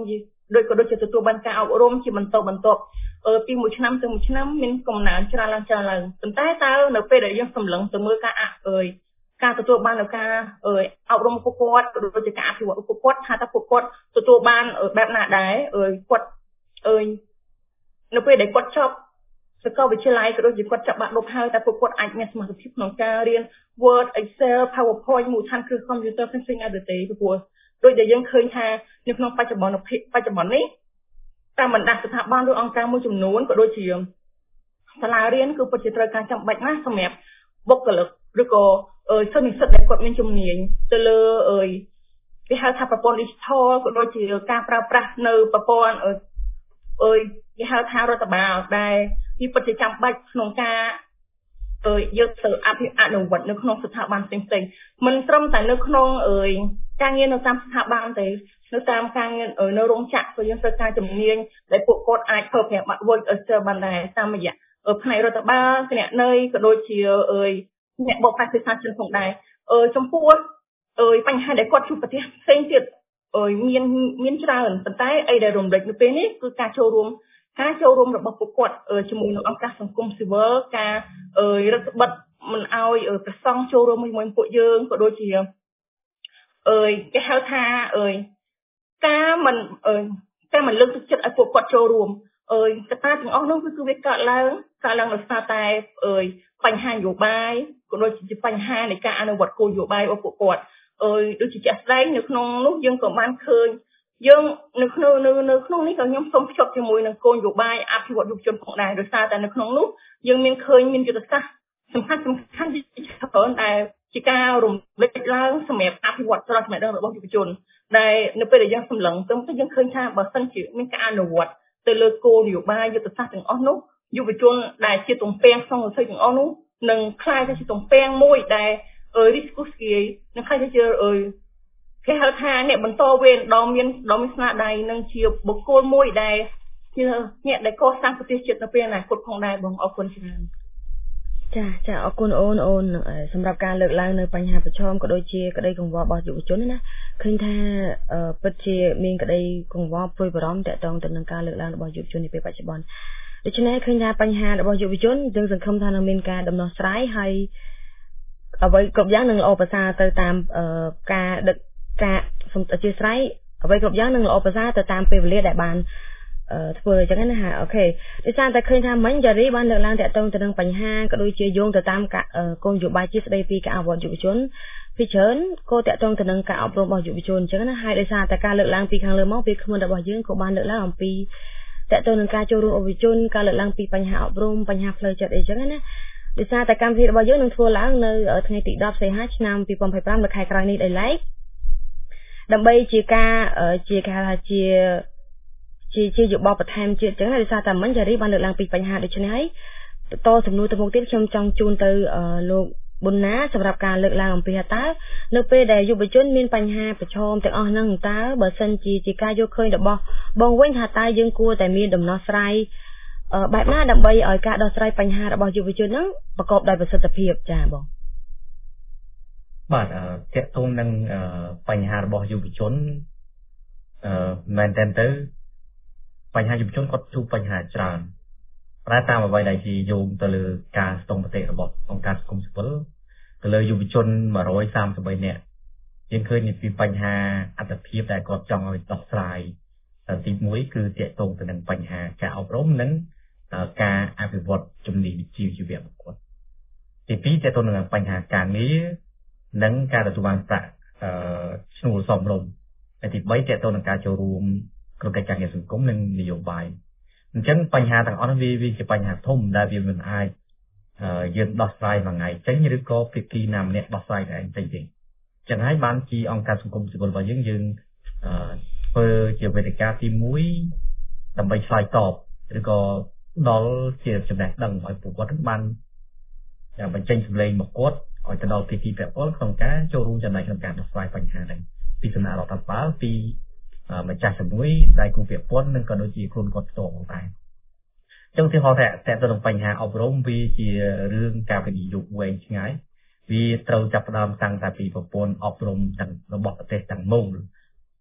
ដោយក៏ដូចជាទទួលបានការអប់រំជាបន្តបន្ទាប់អឺពីមួយឆ្នាំទៅមួយឆ្នាំមានកំណើនច្រើនឡើងច្រើនឡើងប៉ុន្តែតើនៅពេលដែលយើងសម្លឹងទៅមើលការអអើយការទទួលបាននៅការអឺអប់រំពួកគាត់ក៏ដូចជាការអភិវឌ្ឍពួកគាត់ថាតើពួកគាត់ទទួលបានបែបណាដែរអឺគាត់អឺនៅពេលដែលគាត់ចប់សាកលវិទ្យាល័យក៏ដូចជាគាត់ចាប់បាក់ឌុបហើយតែពួកគាត់អាចមានសមត្ថភាពក្នុងការរៀន Word Excel PowerPoint មូលដ្ឋានគ្រឹះ Computer ផ្សេងៗអាចទេព្រោះដូចដែលយើងឃើញថានៅក្នុងបច្ចុប្បន្នបច្ចុប្បន្ននេះតាមបណ្ដាស្ថាប័នឬអង្គការមួយចំនួនក៏ដូចជាសាលារៀនគឺពិតជាត្រូវការចាំបាច់ណាស់សម្រាប់បុគ្គលិកឬក៏សិស្សនិស្សិតដែលគាត់មានជំនាញទៅលើអឺគេហៅថាប្រព័ន្ធ digital ក៏ដូចជាការប្រើប្រាស់នៅប្រព័ន្ធអឺគេហៅថារដ្ឋបាលដែលវាពិតជាចាំបាច់ក្នុងការអឺយកទៅអភិអនុវត្តនៅក្នុងស្ថាប័នផ្សេងៗមិនត្រឹមតែនៅក្នុងអឺការងារនៅតាមស្ថាប័នទេនៅតាមការងារនៅរោងចក្រក៏យើងត្រូវការជំនាញដែលពួកគាត់អាចធ្វើប្រមាត់ Word Excel បានដែរតាមរយៈផ្នែករដ្ឋបាលគណនេយ្យក៏ដូចជាអឺអ្នកបកប្រែភាសាចិនផងដែរអឺចំពោះអឺបញ្ហាដែលគាត់ជួបប្រទះផ្សេងទៀតអឺមានមានច្រើនប៉ុន្តែអីដែលរំលេចនៅពេលនេះគឺការចូលរួមការចូលរួមរបស់ពួកគាត់ជាមួយនឹងអង្គការសង្គមស៊ីវិលការអឺរដ្ឋបិទមិនអោយប្រសង់ចូលរួមជាមួយពួកយើងក៏ដូចជាអឺគេហៅថាអឺការមិនអឺការមិនលើកទឹកចិត្តឲ្យពួកគាត់ចូលរួមអឺកត្តាទាំងអស់នោះគឺគឺវាកើតឡើងកើតឡើងដោយសារតែអឺបញ្ហានយោបាយក៏ដូចជាបញ្ហានៃការអនុវត្តគោលនយោបាយរបស់ពួកគាត់អឺដូចជាជាក់ស្ដែងនៅក្នុងនោះយើងក៏បានឃើញយើងនៅក្នុងនៅនៅក្នុងនេះក៏ខ្ញុំសូមភ្ជាប់ជាមួយនឹងគោលនយោបាយអភិវឌ្ឍយុវជនផងដែរដោយសារតែនៅក្នុងនោះយើងមានឃើញមានយុទ្ធសាស្ត្រសំខាន់សំខាន់ជាច្រើនដែលជាការរំលេចឡើងសម្រាប់អភិវឌ្ឍត្រង់ចំណេះដឹងរបស់យុវជនដែលនៅពេលដែលយើងសម្លឹងទៅយើងឃើញថាបើសិនជាមានការអនុវត្តទៅលើគោលនយោបាយយុទ្ធសាស្ត្រទាំងអស់នោះយុវជនដែលជាទំពាំងក្នុងវិស័យទាំងអស់នោះនឹងក្លាយទៅជាទំពាំងមួយដែលរីស្គូស្គីនឹងក្លាយទៅជាគេហៅថាអ្នកបន្តវេនដ៏មានដ៏មានស្នាដៃនឹងជាបុគ្គលមួយដែលជាអ្នកដែលកសាងប្រទេសជាតិនៅពេលអនាគតផងដែរបងអរគុណច្រើនចាចាអរគុណអូនអូនសម្រាប់ការលើកឡើងនៅបញ្ហាប្រឈមក៏ដូចជាក្តីកង្វល់របស់យុវជនណាឃើញថាពិតជាមានក្តីកង្វល់ព្រួយបារម្ភទាក់ទងទៅនឹងការលើកឡើងរបស់យុវជននាពេលបច្ចុប្បន្នដូច្នេះឃើញថាបញ្ហារបស់យុវជនយើងសង្ឃឹមថានឹងមានការដំណោះស្រាយហើយអ្វីគ្រប់យ៉ាងនឹងល្អប្រសើរទៅតាមការដឹកការសូមអធិស្ឋានអ្វីគ្រប់យ៉ាងនឹងល្អប្រសើរទៅតាមពេលវេលាដែលបានធ្វើអញ្ចឹងណាហ่าអូខេដោយសារតែឃើញថាមិញយ៉ារីបានលើកឡើងតាក់ទងទៅនឹងបញ្ហាក៏ដូចជាយោងទៅតាមគោលនយោបាយជាស្ដីពីការអភិវឌ្ឍយុវជនពីច្រើនក៏តាក់ទងទៅនឹងការអប់រំរបស់យុវជនអញ្ចឹងណាហើយដោយសារតែការលើកឡើងពីខាងលើមកវាគ្មិនរបស់យើងក៏បានលើកឡើងអំពីតាក់ទងនឹងការចូលរួមយុវជនការលើកឡើងពីបញ្ហាអប់រំបញ្ហាផ្លូវចិត្តអីចឹងណាដោយសារតែកម្មវិធីរបស់យើងនឹងធ្វើឡើងនៅថ្ងៃទីដប់សីហាឆ្នាំពីរពាន់ยี่สิบห้าនៅខែក្រោយនេះដោយឡែកដើម្បីជាការជាគេហៅថាជាជាជាយោបល់បន្ថែមជាតិចឹងដោយសារតែមិញចារីបានលើកឡើងពីបញ្ហាដូចនេះហើយតសំណួរទៅមុខទៀតខ្ញុំចង់ជូនទៅលោកប៊ុនណាសម្រាប់ការលើកឡើងអំពីតើនៅពេលដែលយុវជនមានបញ្ហាប្រឈមទាំងអស់ហ្នឹងតើបើសិនជាជាការយកឃើញរបស់បងវិញថាតើយើងគួរតែមានដំណោះស្រាយបែបណាដើម្បីឲ្យការដោះស្រាយបញ្ហារបស់យុវជនហ្នឹងប្រកបដោយប្រសិទ្ធភាពចា៎បងបាទតកតងនឹងបញ្ហារបស់យុវជនអឺមែនតើទៅបញ្ហាយុវជនគាត់ជួបបញ្ហាច្រើនតែតាមអ្វីដែលជាយោងទៅលើការស្ទង់មតិរបស់អង្គការសង្គមស៊ីវិលទៅលើយុវជនone hundred thirty-threeនាក់យើងឃើញពីបញ្ហាអត្ថប្រយោជន៍ដែលគាត់ចង់ឲ្យដោះស្រាយទីoneគឺតកតងទៅនឹងបញ្ហាការអប់រំនិងការអភិវឌ្ឍជំនាញវិជ្ជាជីវៈរបស់គាត់ទីtwoតកតងនឹងបញ្ហាការងារនិងការទទួលបានប្រាក់អឺឈ្នួលសមរម្យហើយទីthreeតកតងនឹងការចូលរួមក្នុងកិច្ចការងារសង្គមនិងនយោបាយអញ្ចឹងបញ្ហាទាំងអស់នេះវាជាបញ្ហាធំដែលវាមិនអាចយើងដោះស្រាយមួយថ្ងៃចេញឬក៏ភាគីណាម្នាក់ដោះស្រាយតែឯងចេញទេអញ្ចឹងហើយបានជាអង្គការសង្គមស៊ីវិលរបស់យើងយើងធ្វើជាវេទិកាទីoneដើម្បីឆ្លើយតបឬក៏ដល់ជាចំណេះដឹងឲ្យពួកគាត់បានបញ្ចេញសម្លេងមកគាត់ឲ្យទៅដល់ភាគីពាក់ព័ន្ធក្នុងការចូលរួមចំណែកក្នុងការដោះស្រាយបញ្ហានេះពីសំណាក់រដ្ឋាភិបាលពីម្ចាស់ជំនួយដៃគូពាក់ព័ន្ធនិងក៏ដូចជាខ្លួនគាត់ផ្ទាល់ផងដែរអញ្ចឹងទីហោថាតើទៅនឹងបញ្ហាអប់រំវាជារឿងការវិនិយោគវែងឆ្ងាយវាត្រូវចាប់ផ្ដើមតាំងតែពីប្រព័ន្ធអប់រំទាំងរបស់ប្រទេសទាំងមូល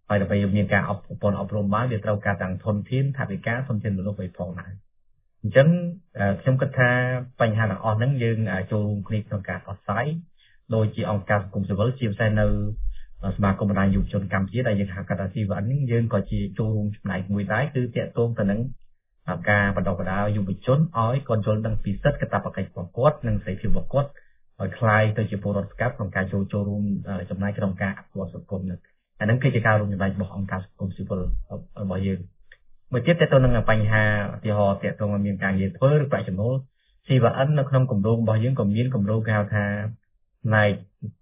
ហើយដើម្បីមានការអប់រំអប់រំបានវាត្រូវការទាំងធនធានថវិកាធនធានមនុស្សឲ្យផងដែរអញ្ចឹងខ្ញុំគិតថាបញ្ហាទាំងអស់ហ្នឹងយើងចូលរួមគ្នាក្នុងការដោះស្រាយដោយជាអង្គការសង្គមស៊ីវិលជាពិសេសនៅសមាគមបណ្ដាញយុវជនកម្ពុជាដែលយើងហៅកាត់ថា ស៊ី វ៉ាន់ ហ្នឹងយើងក៏ជាចូលរួមចំណែកមួយដែរគឺតាក់ទងទៅនឹងការបណ្ដុះបណ្ដាលយុវជនឲ្យគាត់យល់ដឹងពីសិទ្ធិកាតព្វកិច្ចរបស់គាត់និងសេរីភាពរបស់គាត់ឲ្យคล้ายទៅជាពលរដ្ឋស្កាត់ក្នុងការចូលចូលរួមចំណែកក្នុងការអភិវឌ្ឍសង្គមនេះអាហ្នឹងគឺជាការរួមចំណែករបស់អង្គការសង្គមស៊ីវិលរបស់យើងមួយទៀតទៅនឹងបញ្ហាឧទាហរណ៍តាក់ទងមានការងារធ្វើឬប្រាក់ចំណូល ស៊ី វ៉ាន់ នៅក្នុងគម្រោងរបស់យើងក៏មានគម្រោងគេហៅថា night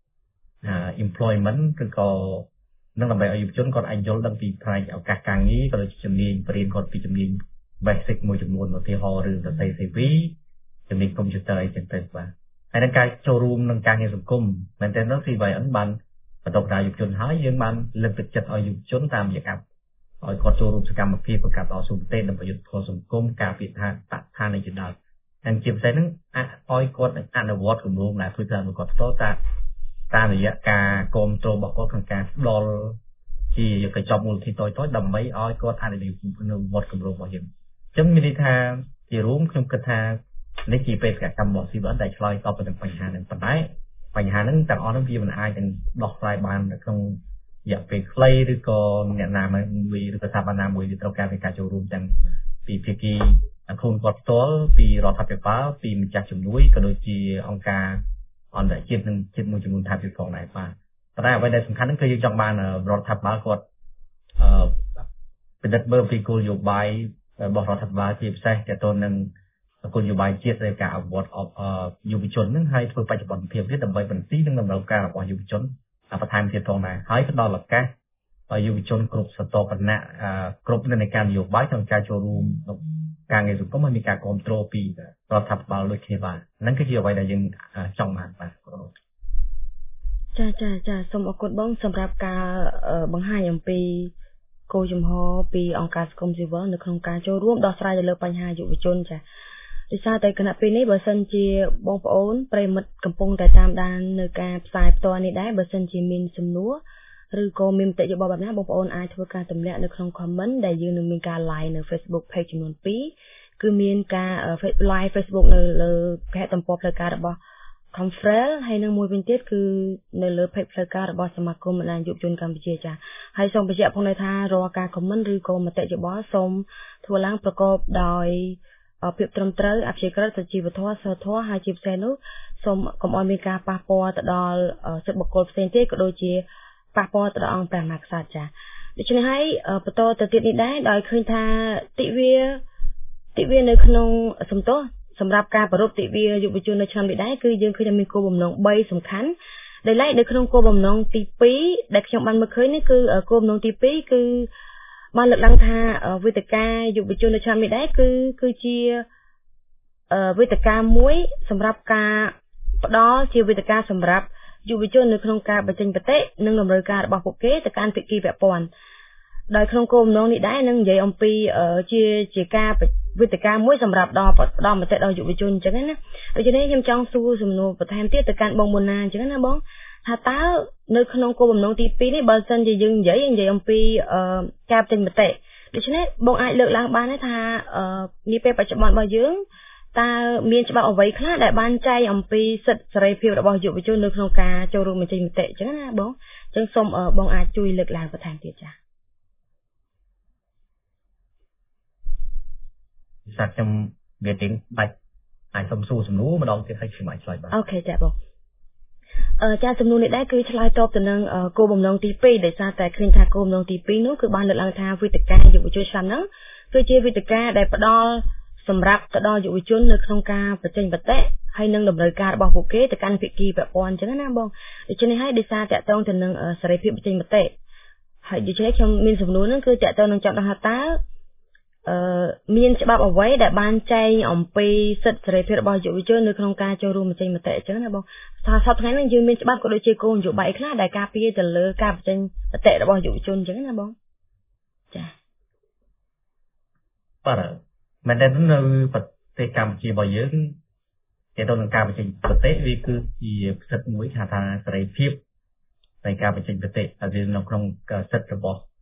employment គឺក៏នឹងដើម្បីឲ្យយុវជនគាត់អាចយល់ដឹងពីផ្នែកឱកាសការងារក៏ដូចជាជំនាញបរិញ្ញាគាត់ពីជំនាញ basic មួយចំនួនឧទាហរណ៍រឿងសរសេរ ซี វី ជំនាញ computer អីចឹងទៅបាទហើយនឹងការចូលរួមនឹងការងារសង្គមមែនតើនឹង ស៊ី វ៉ាន់ បានបន្តដល់យុវជនហើយយើងបានលើកទឹកចិត្តឲ្យយុវជនតាមរយៈការឲ្យគាត់ចូលរួមសកម្មភាពប្រកាសតស៊ូប្រទេសដើម្បីយុទ្ធផលសង្គមការពិថាបឋាននៃជាដើមហើយជាពិសេសហ្នឹងឲ្យគាត់អនុវត្តគម្រោងដែលធ្វើតាមគាត់ផ្ទាល់តាតាមរយៈការគ្រប់គ្រងរបស់គាត់ក្នុងការផ្ដល់ជាកញ្ចប់មូលនិធិតូចៗដើម្បីឲ្យគាត់អនុវត្តគម្រោងរបស់យើងអញ្ចឹងមានន័យថាជារួមខ្ញុំគិតថានេះជាបេសកកម្មរបស់ ស៊ី វ៉ាន់ ដែលឆ្លើយតបទៅនឹងបញ្ហាហ្នឹងប៉ុន្តែបញ្ហាហ្នឹងទាំងអស់ហ្នឹងវាមិនអាចនឹងដោះស្រាយបាននៅក្នុងរយៈពេលខ្លីឬក៏អ្នកណាមួយឬក៏ស្ថាប័នណាមួយវាត្រូវការការចូលរួមទាំងពីភាគីខ្លួនគាត់ផ្ទាល់ពីរដ្ឋាភិបាលពីម្ចាស់ជំនួយក៏ដូចជាអង្គការអន្តរជាតិនិងជាតិមួយចំនួនថាទៀតផងដែរបាទប៉ុន្តែអ្វីដែលសំខាន់ហ្នឹងគឺយើងចង់បានរដ្ឋាភិបាលគាត់អឺពិនិត្យមើលពីគោលនយោបាយរបស់រដ្ឋាភិបាលជាពិសេសទាក់ទងនឹងគោលនយោបាយជាតិនៃការអភិវឌ្ឍយុវជនហ្នឹងហើយធ្វើបច្ចុប្បន្នភាពទៀតដើម្បីបន្ទីនឹងតម្រូវការរបស់យុវជនបន្ថែមទៀតផងដែរហើយផ្ដល់ឱកាសឲ្យយុវជនគ្រប់ស្រទាប់វណ្ណៈគ្រប់និន្នាការនយោបាយក្នុងការចូលរួមការងារសង្គមហើយមានការគ្រប់គ្រងពីរដ្ឋាភិបាលដូចគ្នាបាទហ្នឹងគឺជាអ្វីដែលយើងចង់បានបាទចាចាចាសូមអរគុណបងសម្រាប់ការបង្ហាញអំពីគោលជំហរពីអង្គការសង្គមស៊ីវិលនៅក្នុងការចូលរួមដោះស្រាយទៅលើបញ្ហាយុវជនចាដោយសារតែគណៈពេលនេះបើសិនជាបងប្អូនប្រិមិត្តកំពុងតែតាមដាននៅការផ្សាយផ្ទាល់នេះដែរបើសិនជាមានសំណួរឬក៏មានមតិយោបល់បែបណាបងប្អូនអាចធ្វើការទម្លាក់នៅក្នុង comment ដែលយើងនឹងមានការ live នៅ Facebook page ចំនួនពីរគឺមានការ live Facebook នៅលើគេហទំព័រផ្លូវការរបស់ Conference ហើយនឹងមួយវិញទៀតគឺនៅលើ page ផ្លូវការរបស់សមាគមបណ្ដាញយុវជនកម្ពុជាចាហើយសូមបញ្ជាក់ផងដែរថារាល់ការ comment ឬក៏មតិយោបល់សូមធ្វើឡើងប្រកបដោយភាពត្រឹមត្រូវអព្យាក្រឹតសុជីវធម៌សិលធម៌ហើយជាពិសេសនោះសូមកុំឲ្យមានការប៉ះពាល់ទៅដល់សិទ្ធិបុគ្គលផ្សេងទៀតក៏ដូចជាប៉ះពាល់ទៅដល់អង្គព្រះមហាក្សត្រចាដូច្នេះហើយបន្តទៅទៀតនេះដែរដោយឃើញថាទិវាទិវានៅក្នុងសំទោសសម្រាប់ការប្រារព្ធទិវាយុវជននៅឆ្នាំនេះដែរគឺយើងឃើញថាមានគោលបំណងបីសំខាន់ដែលឡែកនៅក្នុងគោលបំណងទីពីរដែលខ្ញុំបានមើលឃើញនេះគឺគោលបំណងទីពីរគឺបានលើកឡើងថាវេទិកាយុវជននៅឆ្នាំនេះដែរគឺគឺជាវេទិកាមួយសម្រាប់ការផ្ដល់ជាវេទិកាសម្រាប់យុវជននៅក្នុងការបញ្ចេញមតិនិងតម្រូវការរបស់ពួកគេទៅកាន់ភាគីពាក់ព័ន្ធដោយក្នុងគោលបំណងនេះដែរនឹងនិយាយអំពីជាជាការវេទិកាមួយសម្រាប់ដល់ផ្ដល់មតិដល់យុវជនអញ្ចឹងណាដូច្នេះខ្ញុំចង់សួរសំណួរបន្ថែមទៀតទៅកាន់បងមុនណាអញ្ចឹងណាបងថាតើនៅក្នុងគោលបំណងទីពីរនេះបើសិនជាយើងនិយាយនិយាយអំពីការបញ្ចេញមតិដូច្នេះបងអាចលើកឡើងបានថានាពេលបច្ចុប្បន្នរបស់យើងតើមានច្បាប់អ្វីខ្លះដែលបានចែងអំពីសិទ្ធិសេរីភាពរបស់យុវជននៅក្នុងការចូលរួមបញ្ចេញមតិអញ្ចឹងណាបងអញ្ចឹងសូមបងអាចជួយលើកឡើងបន្ថែមទៀតចា៎សាច់ខ្ញុំវាទីបាច់អាចសុំសួរសំណួរម្ដងទៀតឲ្យខ្ញុំអាចឆ្លើយបានអូខេចា៎បងអឺចាសំណួរនេះដែរគឺឆ្លើយតបទៅនឹងគោលបំណងទីពីរដោយសារតែឃើញថាគោលបំណងទីពីរនោះគឺបានលើកឡើងថាវេទិកាយុវជនឆ្នាំហ្នឹងគឺជាវេទិកាដែលផ្ដល់សម្រាប់ទៅដល់យុវជននៅក្នុងការបញ្ចេញមតិហើយនឹងតម្រូវការរបស់ពួកគេទៅកាន់ភាគីពាក់ព័ន្ធអញ្ចឹងណាបងដូច្នេះហើយដោយសារតកតងទៅនឹងសេរីភាពបញ្ចេញមតិហើយដូច្នេះខ្ញុំមានសំណួរហ្នឹងគឺតកតងនឹងចាប់ដល់ថាតើអឺមានច្បាប់អ្វីដែលបានចែងអំពីសិទ្ធិសេរីភាពរបស់យុវជននៅក្នុងការចូលរួមបញ្ចេញមតិអញ្ចឹងណាបងថាសប្តាហ៍ថ្ងៃនេះយើងមានច្បាប់ក៏ដូចជាគោលនយោបាយខ្លះដែលការពារទៅលើការបញ្ចេញមតិរបស់យុវជនអញ្ចឹងណាបងចា៎បាទមែនទេនៅប្រទេសកម្ពុជារបស់យើងទាក់ទងនឹងការបញ្ចេញមតិវាគឺជាសិទ្ធិមួយថាថាសេរីភាពនៃការបញ្ចេញមតិដែលនៅក្នុងសិទ្ធិរបស់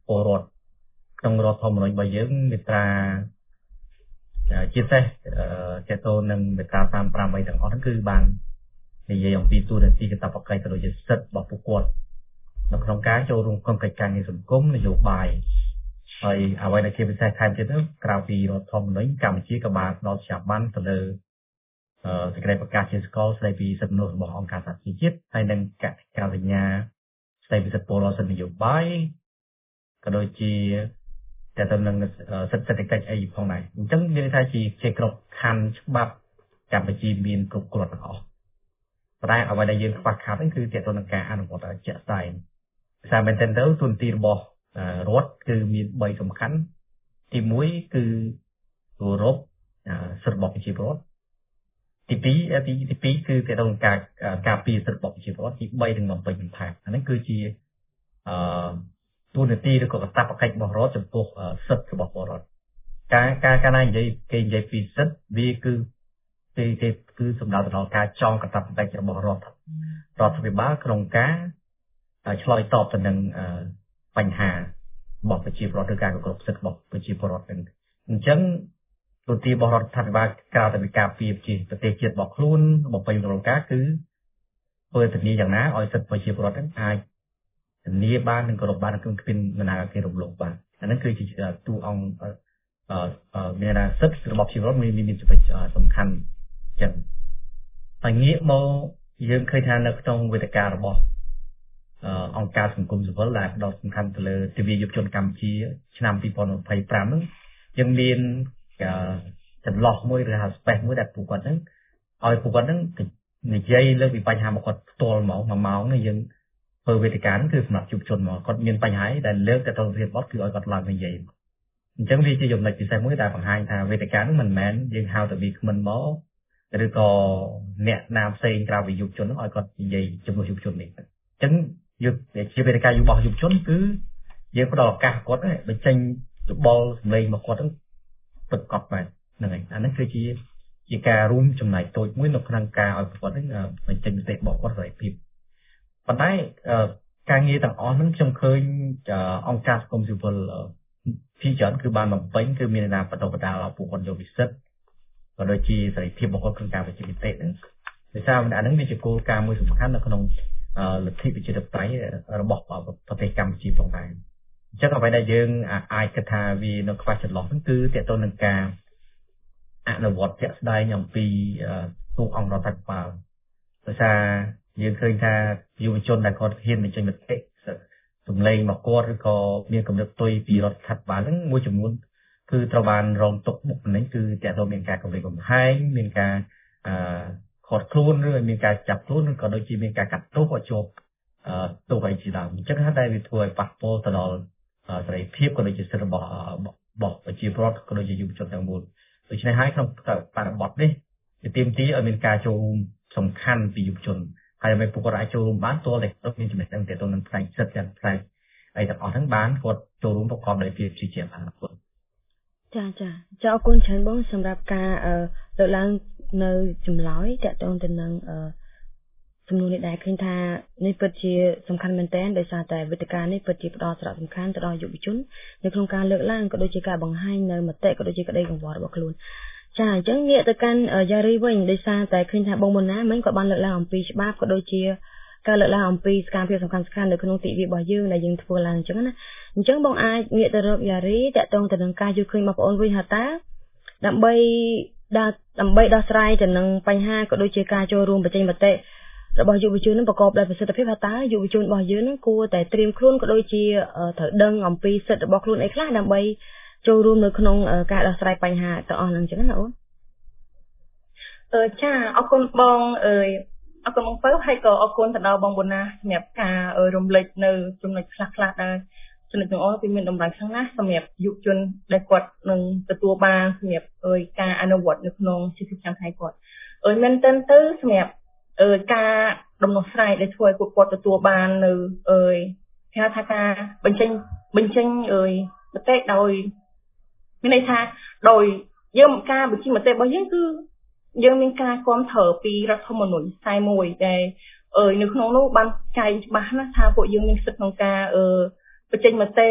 ពលរដ្ឋក្នុងរដ្ឋធម្មនុញ្ញរបស់យើងមាត្រាជាពិសេសតើតើនឹងមាត្រាសាមប្រាំបីទាំងអស់ហ្នឹងគឺបាននិយាយអំពីទូនាទីកាតព្វកិច្ចក៏ដូចជាសិទ្ធិរបស់ពួកគាត់នៅក្នុងការចូលរួមក្នុងកិច្ចការងារសង្គមនយោបាយហើយអ្វីដែលជាពិសេសថែមទៀតនោះក្រៅពីរដ្ឋធម្មនុញ្ញកម្ពុជាក៏បានផ្ដល់ច្បាប់បានទៅលើសេចក្តីប្រកាសជាសកលស្តីពីសិទ្ធិមនុស្សរបស់អង្គការសហជីវជាតិហើយនិងកតិកាសញ្ញាស្តីពីសិទ្ធិពលរដ្ឋសិទ្ធិនយោបាយក៏ដូចជាតែទៅនឹងសិទ្ធិសេដ្ឋកិច្ចអីផងដែរអញ្ចឹងមានន័យថាជាជាគ្រប់ខណ្ឌច្បាប់កម្ពុជាមានគ្រប់គ្រាន់ទាំងអស់តែអ្វីដែលយើងខ្វះខាតហ្នឹងគឺទាក់ទងនឹងការអនុវត្តជាក់ស្ដែងភាសាមែនទែនទៅទូនទីរបស់រដ្ឋគឺមានបីសំខាន់ទីមួយគឺគោរពសិទ្ធិរបស់ប្រជាពលរដ្ឋទីពីរទីទីពីរគឺទាក់ទងនឹងការការពារសិទ្ធិរបស់ប្រជាពលរដ្ឋទីបីនឹងបំពេញបន្ថែមអាហ្នឹងគឺជាអឺទូនាទីឬក៏កាតព្វកិច្ចរបស់រដ្ឋចំពោះសិទ្ធិរបស់ពលរដ្ឋការការការណានិយាយគេនិយាយពីសិទ្ធិវាគឺគេគេគឺសំដៅទៅដល់ការចងកាតព្វកិច្ចរបស់រដ្ឋរដ្ឋាភិបាលក្នុងការឆ្លើយតបទៅនឹងបញ្ហារបស់ប្រជាពលរដ្ឋឬការគោរពសិទ្ធិរបស់ប្រជាពលរដ្ឋហ្នឹងអញ្ចឹងទូនាទីរបស់រដ្ឋាភិបាលក្រៅពីការពារជាប្រទេសជាតិរបស់ខ្លួនបំពេញរំការគឺធ្វើធានាយ៉ាងណាឲ្យសិទ្ធិប្រជាពលរដ្ឋហ្នឹងអាចធានាបាននិងគោរពបានគឺគ្មាននរណាគេរំលោភបានអាហ្នឹងគឺជាទូអង្គអឺមានថាសិទ្ធិរបស់ប្រជាពលរដ្ឋមានមានចំណុចសំខាន់ចឹងហើយងាកមកយើងឃើញថានៅក្នុងវេទិការបស់អង្គការសង្គមស៊ីវិលដែលផ្ដោតសំខាន់ទៅលើទិវាយុវជនកម្ពុជាឆ្នាំពីរពាន់ម្ភៃប្រាំហ្នឹងយើងមានចន្លោះមួយឬហៅ space មួយដែលពួកគាត់ហ្នឹងឲ្យពួកគាត់ហ្នឹងនិយាយលើពីបញ្ហារបស់គាត់ផ្ទាល់ហ្មងមួយម៉ោងនេះយើងធ្វើវេទិកាហ្នឹងគឺសម្រាប់យុវជនមកគាត់មានបញ្ហាដែលលើកទៅទៅរៀបបទគឺឲ្យគាត់ឡើងនិយាយអញ្ចឹងវាជាចំណុចពិសេសមួយដែលបង្ហាញថាវេទិកាហ្នឹងមិនមែនយើងហៅទៅវាគ្មិនមកឬក៏អ្នកណាផ្សេងក្រៅពីយុវជនហ្នឹងឲ្យគាត់និយាយជំនួសយុវជននេះអញ្ចឹងយុទ្ធជាវេទិការបស់យុវជនគឺយើងផ្ដល់ឱកាសគាត់បញ្ចេញយោបល់សម្លេងរបស់គាត់ហ្នឹងពិតកប់បានហ្នឹងហើយអានេះគឺជាជាការរួមចំណែកតូចមួយនៅក្នុងការឲ្យគាត់ហ្នឹងបញ្ចេញមតិរបស់គាត់សេរីភាពប៉ុន្តែការងារទាំងអស់ហ្នឹងខ្ញុំឃើញអង្គការសង្គមស៊ីវិលពីច្រើនគឺបានបំពេញគឺមានន័យថាបន្តបដាលពួកគាត់យកវិសិទ្ធក៏ដូចជាសេរីភាពរបស់គាត់ក្នុងការបញ្ចេញមតិហ្នឹងដោយសារអាហ្នឹងវាជាគោលការណ៍មួយសំខាន់នៅក្នុងលទ្ធិប្រជាធិបតេយ្យរបស់ប្រទេសកម្ពុជាផងដែរអញ្ចឹងអ្វីដែលយើងអាចគិតថាវានៅខ្វះចន្លោះហ្នឹងគឺទាក់ទងនឹងការអនុវត្តជាក់ស្ដែងអំពីទូអង្គរដ្ឋាភិបាលដោយសារយើងឃើញថាយុវជនដែលគាត់ហ៊ានបញ្ចេញមតិសម្លេងរបស់គាត់ឬក៏មានកម្រិតផ្ទុយពីរដ្ឋាភិបាលហ្នឹងមួយចំនួនគឺត្រូវបានរងទុកបុកម្នេញគឺទាក់ទងមានការគំរាមកំហែងមានការអឺខត់ខ្លួនឬមានការចាប់ខ្លួនឬក៏ដូចជាមានការកាត់ទោសឲ្យជាប់ទោសអីជាដើមអញ្ចឹងថាវាធ្វើឲ្យប៉ះពាល់ទៅដល់សេរីភាពក៏ដូចជាសិទ្ធិរបស់របស់ប្រជាពលរដ្ឋក៏ដូចជាយុវជនទាំងមូលដូច្នេះហើយក្នុងបរិបទនេះវាទាមទារឲ្យមានការចូលរួមសំខាន់ពីយុវជនហើយដើម្បីពួកគាត់អាចចូលរួមបានទាល់តែគាត់មានចំណេះដឹងទាក់ទងនឹងផ្នែកសិទ្ធិទាំងផ្នែកអីទាំងអស់ហ្នឹងបានគាត់ចូលរួមប្រកបដោយភាពជាជាបានអរគុណចាចាចាអរគុណច្រើនបងសម្រាប់ការលើកឡើងនៅចម្លើយទាក់ទងទៅនឹងសំណួរនេះដែរឃើញថានេះពិតជាសំខាន់មែនទែនដោយសារតែវេទិកានេះពិតជាផ្ដល់សារៈសំខាន់ទៅដល់យុវជននៅក្នុងការលើកឡើងក៏ដូចជាការបង្ហាញនៅមតិក៏ដូចជាក្តីកង្វល់របស់ខ្លួនចាអញ្ចឹងងាកទៅកាន់យ៉ារីវិញដោយសារតែឃើញថាបងមុនណាមិញក៏បានលើកឡើងអំពីច្បាប់ក៏ដូចជាការលើកឡើងអំពីសកម្មភាពសំខាន់ៗនៅក្នុងទិវារបស់យើងដែលយើងធ្វើឡើងអញ្ចឹងណាអញ្ចឹងបងអាចងាកទៅរកយ៉ារីតាក់ទងទៅនឹងការយល់ឃើញរបស់បងប្អូនវិញថាតើដើម្បីដើម្បីដោះស្រាយទៅនឹងបញ្ហាក៏ដូចជាការចូលរួមបញ្ចេញមតិរបស់យុវជននឹងប្រកបដោយប្រសិទ្ធភាពថាតើយុវជនរបស់យើងនឹងគួរតែត្រៀមខ្លួនក៏ដូចជាត្រូវដឹងអំពីសិទ្ធិរបស់ខ្លួនអីខ្លះដើម្បីចូលរួមនៅក្នុងការដោះស្រាយបញ្ហាទាំងអស់ហ្នឹងអញ្ចឹងណាអូនអឺចាអរគុណបងអើយអរគុណបងពៅហើយក៏អរគុណទៅដល់បងប៊ុនណាសម្រាប់ការរំលេចនៅចំណុចខ្លះខ្លះដែរចំណុចទាំងអស់វាមានតម្លៃខ្លាំងណាស់សម្រាប់យុវជនដែលគាត់នឹងទទួលបានសម្រាប់អើយការអនុវត្តនៅក្នុងជីវិតប្រចាំថ្ងៃគាត់អើយមែនទែនទៅសម្រាប់អឺការដំណោះស្រាយដែលធ្វើឲ្យពួកគាត់ទទួលបាននៅអើយគេហៅថាការបញ្ចេញបញ្ចេញអើយមតិដោយមានន័យថាដោយយើងការបញ្ចេញមតិរបស់យើងគឺយើងមានការគាំទ្រពីរដ្ឋធម្មនុញ្ញខ្សែមួយដែលអើយនៅក្នុងនោះបានចែងច្បាស់ណាស់ថាពួកយើងមានសិទ្ធិក្នុងការអឺបញ្ចេញមតិ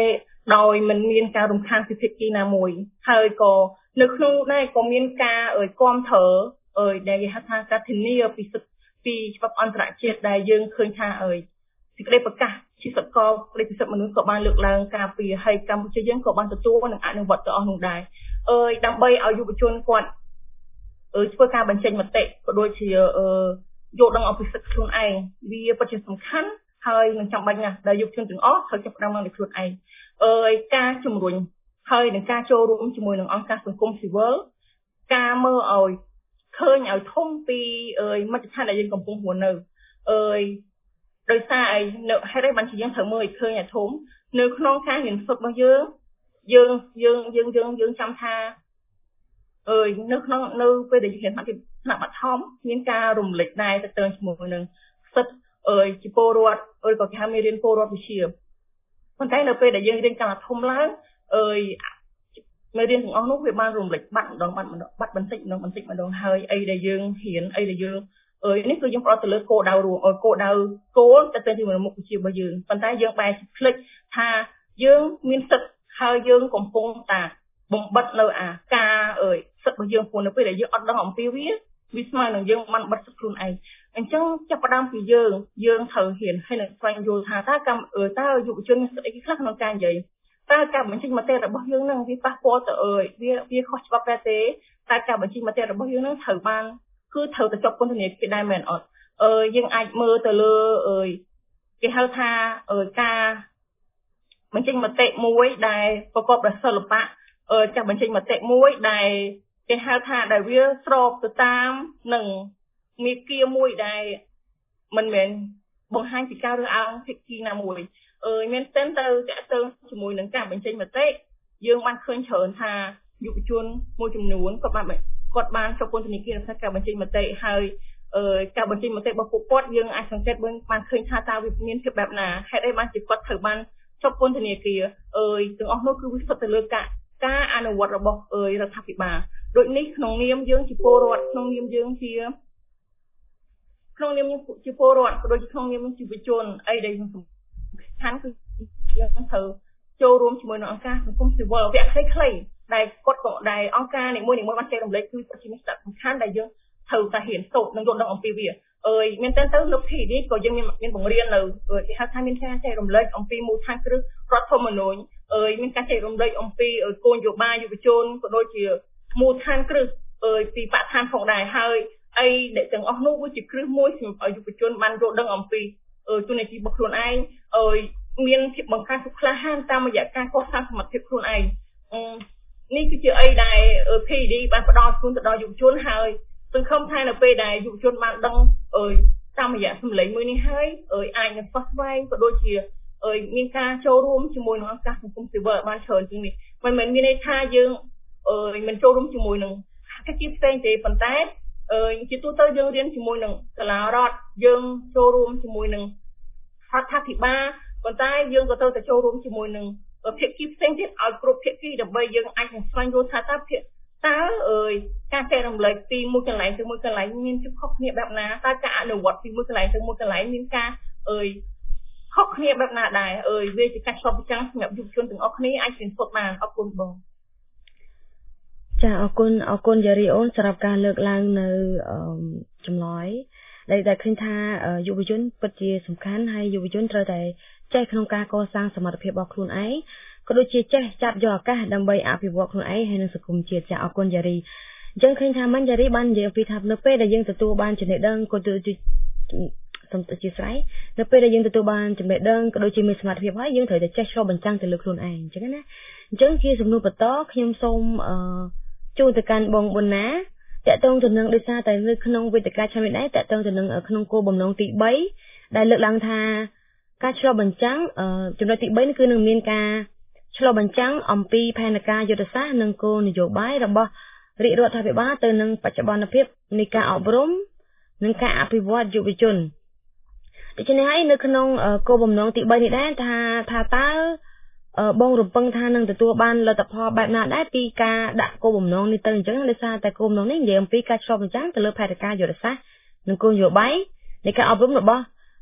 ដោយមិនមានការរំខានពីភាគីណាមួយហើយក៏នៅក្នុងដែរក៏មានការអើយគាំទ្រអើយដែលគេហៅថាការធានាពីសិទ្ធិពីច្បាប់អន្តរជាតិដែលយើងឃើញថាអើយសេចក្តីប្រកាសជាសកលនៃសិទ្ធិមនុស្សក៏បានលើកឡើងការពីហើយកម្ពុជាយើងក៏បានទទួលនិងអនុវត្តទៅអស់នោះដែរអើយដើម្បីឲ្យយុវជនគាត់អើយធ្វើការបញ្ចេញមតិក៏ដូចជាអឺយល់ដឹងអំពីសិទ្ធិខ្លួនឯងវាពិតជាសំខាន់ហើយនឹងចាំបាច់ណាស់ដែលយុវជនទាំងអស់ត្រូវចាប់ផ្ដើមឡើងដោយខ្លួនឯងអើយការជំរុញហើយនឹងការចូលរួមជាមួយនឹងអង្គការសង្គមស៊ីវិលការមើលឲ្យឃើញឲ្យធំពីអើយមជ្ឈដ្ឋានដែលយើងកំពុងរស់នៅអើយដោយសារអីនៅហេតុអីបានជាយើងត្រូវមើលឲ្យឃើញឲ្យធំនៅក្នុងការរៀនសូត្ររបស់យើងយើងយើងយើងយើងយើងចាំថាអើយនៅក្នុងនៅពេលដែលយើងរៀនថ្នាក់បឋមមានការរំលេចដែរទៅទៅជាមួយនឹងសិទ្ធិអើយជាពលរដ្ឋអើយក៏គេហៅមេរៀនពលរដ្ឋវិជ្ជាប៉ុន្តែនៅពេលដែលយើងរៀនកាន់តែធំឡើងអើយមេរៀនទាំងអស់នោះវាបានរំលេចបាត់ម្ដងបាត់ម្ដងបាត់បន្តិចម្ដងបន្តិចម្ដងហើយអីដែលយើងរៀនអីដែលយើងអើយនេះគឺយើងផ្ដោតទៅលើគោលដៅរួមគោលដៅគោលទៅទៅជាមួយមុខវិជ្ជារបស់យើងប៉ុន្តែយើងបែរភ្លេចថាយើងមានសិទ្ធិហើយយើងកំពុងតែបំបិទនៅអាការអើយសិទ្ធិរបស់យើងព្រោះនៅពេលដែលយើងអត់ដឹងអំពីវាវាស្មើនឹងយើងបានបិទសិទ្ធិខ្លួនឯងអញ្ចឹងចាប់ផ្ដើមពីយើងយើងត្រូវហ៊ានហើយនឹងស្វែងយល់ថាតើកម្មអើតើយុវជនស្អីខ្លះក្នុងការនិយាយតើការបញ្ចេញមតិរបស់យើងនឹងវាប៉ះពាល់ទៅអើយវាវាខុសច្បាប់ដែរទេតើការបញ្ចេញមតិរបស់យើងនឹងត្រូវបានគឺត្រូវទៅជាប់ពន្ធនាគារដែរមែនអត់អើយើងអាចមើលទៅលើអើយគេហៅថាអើការបញ្ចេញមតិមួយដែលប្រកបដោយសិល្បៈអឺចាស់បញ្ចេញមតិមួយដែលគេហៅថាដែលវាស្របទៅតាមនឹងមាគ៌ាមួយដែលមិនមែនបង្ហាញពីការរើសអើងភាគីណាមួយអឺមានតែទៅតាក់ទងជាមួយនឹងការបញ្ចេញមតិយើងបានឃើញច្រើនថាយុវជនមួយចំនួនគាត់បានគាត់បានចូលពន្ធនាគារក្នុងការបញ្ចេញមតិហើយអឺការបញ្ចេញមតិរបស់ពួកគាត់យើងអាចសង្កេតបានឃើញថាតើវាមានភាពបែបណាហេតុអីបានជាគាត់ត្រូវបានចូលពន្ធនាគារអឺទាំងអស់នោះគឺវាស្ថិតទៅលើការការអនុវត្តរបស់អើយរដ្ឋាភិបាលដូចនេះក្នុងនាមយើងជាពលរដ្ឋក្នុងនាមយើងជាក្នុងនាមជាពលរដ្ឋក៏ដូចជាក្នុងនាមជាយុវជនអីដែលសំខាន់គឺយើងត្រូវចូលរួមជាមួយនឹងអង្គការសង្គមស៊ីវិលវគ្គខ្លីៗដែលគាត់ក៏ដែលអង្គការនីមួយៗបានចែករំលែកគឺពិតជាមានសារៈសំខាន់ដែលយើងត្រូវតែហ៊ានសូត្រនិងយល់ដឹងអំពីវាអើយមែនតើទៅនៅ พี នេះក៏យើងមានមានបង្រៀននៅគេហៅថាមានការចែករំលែកអំពីមូលដ្ឋានគ្រឹះរដ្ឋធម្មនុញ្ញអើយមានការចែករំលែកអំពីគោលនយោបាយយុវជនក៏ដូចជាមូលដ្ឋានគ្រឹះអើយពីបរិស្ថានផងដែរហើយអីដែលទាំងអស់នោះវាជាគ្រឹះមួយសម្រាប់ឲ្យយុវជនបានយល់ដឹងអំពីទូនាទីរបស់ខ្លួនឯងអើយមានភាពបង្កើនភាពក្លាហានតាមរយៈការកសាងសមត្ថភាពខ្លួនឯងនេះគឺជាអីដែល พี ดี បានផ្ដល់ជូនទៅដល់យុវជនហើយសង្ឃឹមថានៅពេលដែលយុវជនបានដឹងអើយតាមរយៈសម្លេងមួយនេះហើយអើយអាចនឹងស្វាស្វែងក៏ដូចជាអើយមានការចូលរួមជាមួយនឹងអង្គការសង្គមស៊ីវិលបានច្រើនជាងនេះមិនមែនមានន័យថាយើងអើយមិនចូលរួមជាមួយនឹងកិច្ចការផ្សេងទេប៉ុន្តែអើយជាទូទៅយើងរៀនជាមួយនឹងសាលារដ្ឋយើងចូលរួមជាមួយនឹងរដ្ឋាភិបាលប៉ុន្តែយើងក៏ត្រូវតែចូលរួមជាមួយនឹងភាគីផ្សេងទៀតឲ្យគ្រប់ភាគីដើម្បីយើងអាចនឹងស្វែងយល់ថាតើភាគតើអើយការចែករំលែកពីមួយកន្លែងទៅមួយកន្លែងមានភាពខុសគ្នាបែបណាតើការអនុវត្តពីមួយកន្លែងទៅមួយកន្លែងមានការអើយខុសគ្នាបែបណាដែរអើយវាជាការឆ្លុះបញ្ចាំងសម្រាប់យុវជនទាំងអស់គ្នាអាចរៀនសូត្របានអរគុណបងចាអរគុណអរគុណយារីអូនសម្រាប់ការលើកឡើងនៅចម្លើយដែលតែឃើញថាយុវជនពិតជាសំខាន់ហើយយុវជនត្រូវតែចេះក្នុងការកសាងសមត្ថភាពរបស់ខ្លួនឯងក៏ដូចជាចេះចាប់យកឱកាសដើម្បីអភិវឌ្ឍខ្លួនឯងហើយនឹងសង្គមជាតិចាអរគុណយារីអញ្ចឹងឃើញថាមិនយារីបាននិយាយពីថានៅពេលដែលយើងទទួលបានចំណេះដឹងក៏ដូចជាសូមអធិស្ឋាននៅពេលដែលយើងទទួលបានចំណេះដឹងក៏ដូចជាមានសមត្ថភាពហើយយើងត្រូវតែចេះឆ្លុះបញ្ចាំងទៅលើខ្លួនឯងអញ្ចឹងណាអញ្ចឹងជាសំណួរបន្តខ្ញុំសូមអឺជូនទៅកាន់បងប៊ុនណាតកតងទៅនឹងដោយសារតែនៅក្នុងវេទិកាឆ្នាំនេះដែរតកតងទៅនឹងក្នុងគោលបំណងទី3ដែលលើកឡើងថាការឆ្លុះបញ្ចាំងចំណុចទី3នេះគឺនឹងមានការឆ្លុះបញ្ចាំងអំពីផែនការយុទ្ធសាស្ត្រនិងគោលនយោបាយរបស់រាជរដ្ឋាភិបាលទៅនឹងបច្ចុប្បន្នភាពនៃការអប់រំនិងការអភិវឌ្ឍយុវជនដូច្នេះហើយនៅក្នុងគោលបំណងទី3នេះដែរថាថាតើបងរំពឹងថានឹងទទួលបានលទ្ធផលបែបណាដែរពីការដាក់គោលបំណងនេះទៅអញ្ចឹងដោយសារតែគោលបំណងនេះនិយាយអំពីការឆ្លុះបញ្ចាំងទៅលើផែនការយុទ្ធសាស្ត្រនិងគោលនយោបាយនៃការអប់រំរបស់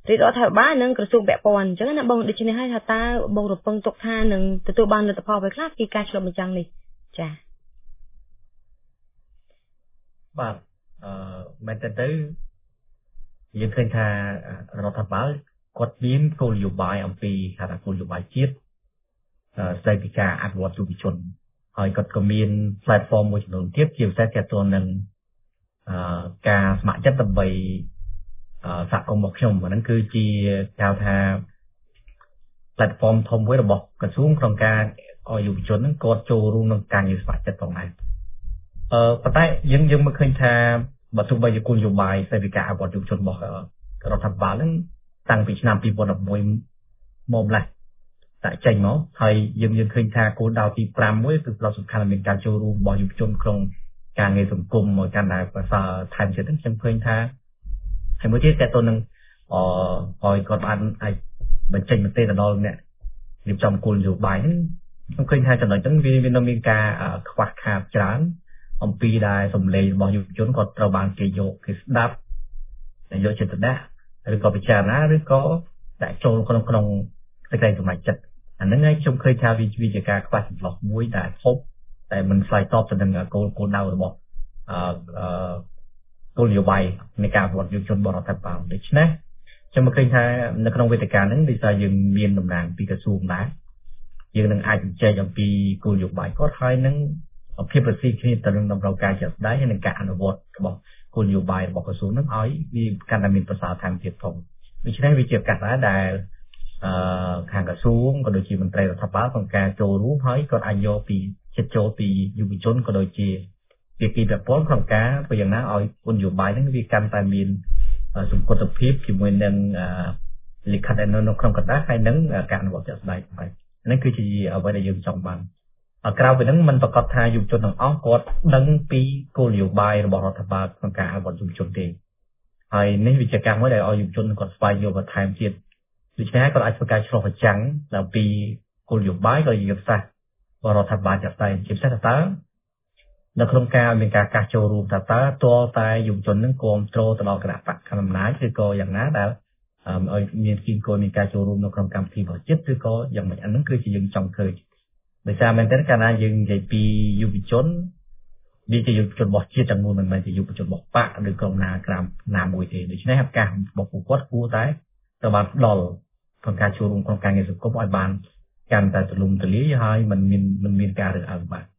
រីរដ្ឋាភិបាលនិងក្រសួងពាក់ព័ន្ធអញ្ចឹងណាបងដូច្នេះហើយថាតើបងរំពឹងទុកថានឹងទទួលបានលទ្ធផលអ្វីខ្លះពីការឆ្លុះបញ្ចាំងនេះចា៎បាទអឺមែនតើទៅយើងឃើញថារដ្ឋាភិបាលគាត់មានគោលនយោបាយអំពីថាគោលនយោបាយជាតិស្ដីពីការអភិវឌ្ឍយុវជនហើយគាត់ក៏មាន platform មួយចំនួនទៀតជាពិសេសទាក់ទងនឹងអឺការស្ម័គ្រចិត្តដើម្បីសហគមន៍របស់ខ្ញុំហ្នឹងគឺជាហៅថា platform ធំមួយរបស់ក្រសួងក្នុងការឲ្យយុវជនហ្នឹងគាត់ចូលរួមក្នុងការងារស្ម័គ្រចិត្តផងដែរអឺប៉ុន្តែយើងយើងមកឃើញថាបើទោះបីជាគោលនយោបាយស្ដីពីការអភិវឌ្ឍយុវជនរបស់រដ្ឋាភិបាលហ្នឹងតាំងពីឆ្នាំពីរពាន់ដប់មួយមកម្លេះតែចេញមកហើយយើងយើងឃើញថាគោលដៅទីប្រាំមួយគឺផ្ដោតសំខាន់លើការចូលរួមរបស់យុវជនក្នុងការងារសង្គមមកកាន់តែប្រសើរថែមទៀតខ្ញុំឃើញថាហើយមួយទៀតតើតើនឹងអឺឲ្យគាត់បានអាចបញ្ចេញមតិទៅដល់អ្នករៀបចំគោលនយោបាយហ្នឹងខ្ញុំឃើញថាចំណុចហ្នឹងវាមានមានការខ្វះខាតច្រើនអំពីដែលសម្លេងរបស់យុវជនគាត់ត្រូវបានគេយកគេស្ដាប់យកចិត្តទុកដាក់ឬក៏ពិចារណាឬក៏ដាក់ចូលក្នុងក្នុងសេចក្តីសម្រេចចិត្តអាហ្នឹងហើយខ្ញុំឃើញថាវាជាការខ្វះចន្លោះមួយដែលធំតែមិនឆ្លើយតបទៅនឹងគោលគោលដៅរបស់អឺគោលនយោបាយនៃការអភិវឌ្ឍយុវជនរបស់រដ្ឋាភិបាលដូច្នេះខ្ញុំឃើញថានៅក្នុងវេទិកាហ្នឹងដូចថាយើងមានតំណាងពីក្រសួងដែរយើងនឹងអាចជជែកអំពីគោលនយោបាយគាត់ហើយនឹងភាពប្រសិទ្ធភាពទៅនឹងតម្រូវការជាក់ស្ដែងហើយនឹងការអនុវត្តរបស់គោលនយោបាយរបស់ក្រសួងហ្នឹងឲ្យវាកាន់តែមានប្រសើរថែមទៀតផងដូច្នេះវាជាកាត់ដែរដែលអឺខាងក្រសួងក៏ដូចជាមន្ត្រីរដ្ឋាភិបាលក្នុងការចូលរួមហើយគាត់អាចយកពីចិត្តចូលពីយុវជនក៏ដូចជាភាគីពាក់ព័ន្ធក្នុងការធ្វើយ៉ាងណាឲ្យគោលនយោបាយហ្នឹងវាកាន់តែមានសង្គមភាពជាមួយនឹងលិខិតនៅក្នុងកណ្ដាលហើយនឹងការអនុវត្តជាក់ស្ដែងហើយនេះគឺជាអ្វីដែលយើងចង់បានក្រៅពីហ្នឹងมันប្រកាសថាយុវជនទាំងអស់គាត់ដឹងពីគោលនយោបាយរបស់រដ្ឋាភិបាលក្នុងការអភិវឌ្ឍយុវជនទេហើយនេះវាជាការមួយដែលឲ្យយុវជនគាត់ស្វែងយល់បន្ថែមទៀតដូច្នេះគាត់អាចធ្វើការឆ្លុះបញ្ចាំងដល់ពីគោលនយោបាយក៏យុទ្ធសាស្ត្ររបស់រដ្ឋាភិបាលជាក់ស្ដែងជាពិសេសតើនៅក្នុងការមានការកាសចូលរួមតើតើតើតែយុវជននឹងគ្រប់គ្រងទៅដល់គណៈបកកណ្ដាលអំណាចឬក៏យ៉ាងណាដែលឲ្យមានគីគោលមានការចូលរួមនៅក្នុងកម្មវិធីរបស់ជាតិឬក៏យ៉ាងម៉េចអាហ្នឹងគឺជាយើងចង់ឃើញដោយសារមែនតើកាលណាយើងនិយាយពីយុវជនវាជាយុវជនរបស់ជាតិទាំងមូលមិនមែនជាយុវជនរបស់បកឬក្រុមណាក្រាមណាមួយទេដូច្នេះការរបស់ពួកគាត់គួរតែទៅបានផ្ដល់ក្នុងការចូលរួមក្នុងការងារសង្គមឲ្យបានកាន់តែទូលំទូលាយហើយมันមានมันមានការរើសអើងបាទ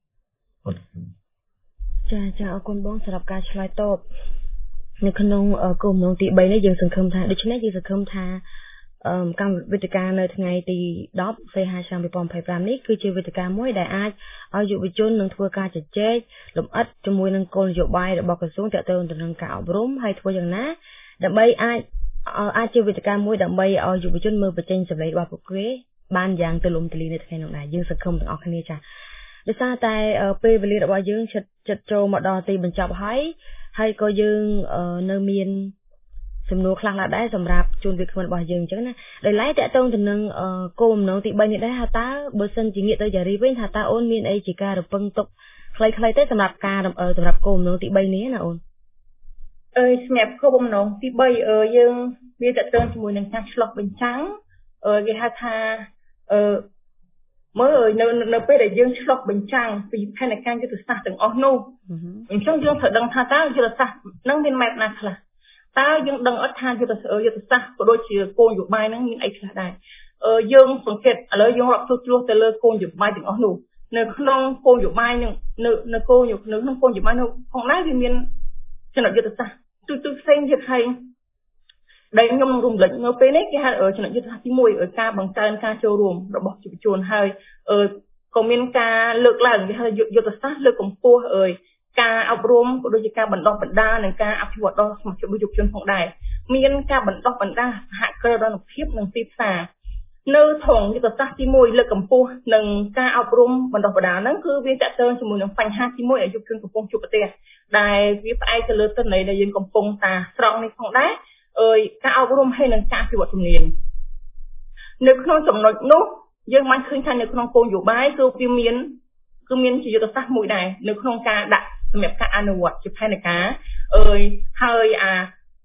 ចាចាអរគុណបងសម្រាប់ការឆ្លើយតបនៅក្នុងគោលបំណងទីបីនេះយើងសង្ឃឹមថាដូច្នេះយើងសង្ឃឹមថាអឺកម្មវិធីការនៅថ្ងៃទីដប់សីហាឆ្នាំពីរពាន់ยี่สิบห้าនេះគឺជាវេទិកាមួយដែលអាចឲ្យយុវជននឹងធ្វើការជជែកលម្អិតជាមួយនឹងគោលនយោបាយរបស់ក្រសួងទាក់ទងទៅនឹងការអប់រំហើយធ្វើយ៉ាងណាដើម្បីអាចអាចជាវេទិកាមួយដើម្បីឲ្យយុវជនមើលបញ្ចេញសម្លេងរបស់ពួកគេបានយ៉ាងទូលំទូលាយនៅថ្ងៃនោះដែរយើងសង្ឃឹមទាំងអស់គ្នាចាដោយសារតែពេលវេលារបស់យើងជិតជិតចូលមកដល់ទីបញ្ចប់ហើយហើយក៏យើងនៅមានសំណួរខ្លះៗដែរសម្រាប់ជូនវាគ្មិនរបស់យើងអញ្ចឹងណាដោយឡែកតកតងទៅនឹងគោលបំណងទីបីនេះដែរថាតើបើសិនជាងាកទៅចារីវិញថាតើអូនមានអីជាការរំពឹងទុកខ្លីៗទេសម្រាប់ការសម្រាប់គោលបំណងទីបីនេះណាអូនអើយសម្រាប់គោលបំណងទីបីអឺយើងវាតកតងជាមួយនឹងការឆ្លោះបញ្ចាំងអឺគេហៅថាអឺមើលនៅនៅពេលដែលយើងឆ្លោះបញ្ចាំងពីផែនការយុទ្ធសាស្ត្រទាំងអស់នោះអញ្ចឹងយើងត្រូវដឹងថាតើយុទ្ធសាស្ត្រនឹងមានម៉ែត្រណាខ្លះតើយើងដឹងអត់ថាយុទ្ធយុទ្ធសាស្ត្រក៏ដូចជាគោលនយោបាយហ្នឹងមានអីខ្លះដែរអឺយើងសង្កេតឥឡូវយើងរាប់ជួសជុលទៅលើគោលនយោបាយទាំងអស់នោះនៅក្នុងគោលនយោបាយនឹងនៅនៅគោលនៅក្នុងគោលនយោបាយនោះផងដែរវាមានចំណុចយុទ្ធសាស្ត្រទូទៅផ្សេងទៀតហើយដែលខ្ញុំរំលឹកនៅពេលនេះគេហៅចំណុចយុទ្ធសាស្ត្រទីមួយការបង្កើនការចូលរួមរបស់យុវជនហើយអឺក៏មានការលើកឡើងគេហៅយុទ្ធសាស្ត្រលើកកម្ពស់អើយការអប់រំក៏ដូចជាការបណ្ដុះបណ្ដាលនិងការអភិវឌ្ឍដល់សមាជិកយុវជនផងដែរមានការបណ្ដុះបណ្ដាលសហគ្រិនភាពនិងទីផ្សារនៅក្នុងយុទ្ធសាស្ត្រទីមួយលើកកម្ពស់និងការអប់រំបណ្ដុះបណ្ដាលហ្នឹងគឺវាតកតងជាមួយនឹងបញ្ហាទីមួយឲ្យយុវជនកំពុងជួបប្រទះដែលវាផ្អែកទៅលើទិន្នន័យដែលយើងកំពុងតាស្រង់នេះផងដែរអើយការអប់រំហើយនិងការអភិវឌ្ឍជំនាញនៅក្នុងចំណុចនោះយើងបានឃើញថានៅក្នុងគោលនយោបាយគឺវាមានគឺមានជាយុទ្ធសាស្ត្រមួយដែរនៅក្នុងការដាក់សម្រាប់ការអនុវត្តជាផែនការអើយហើយអា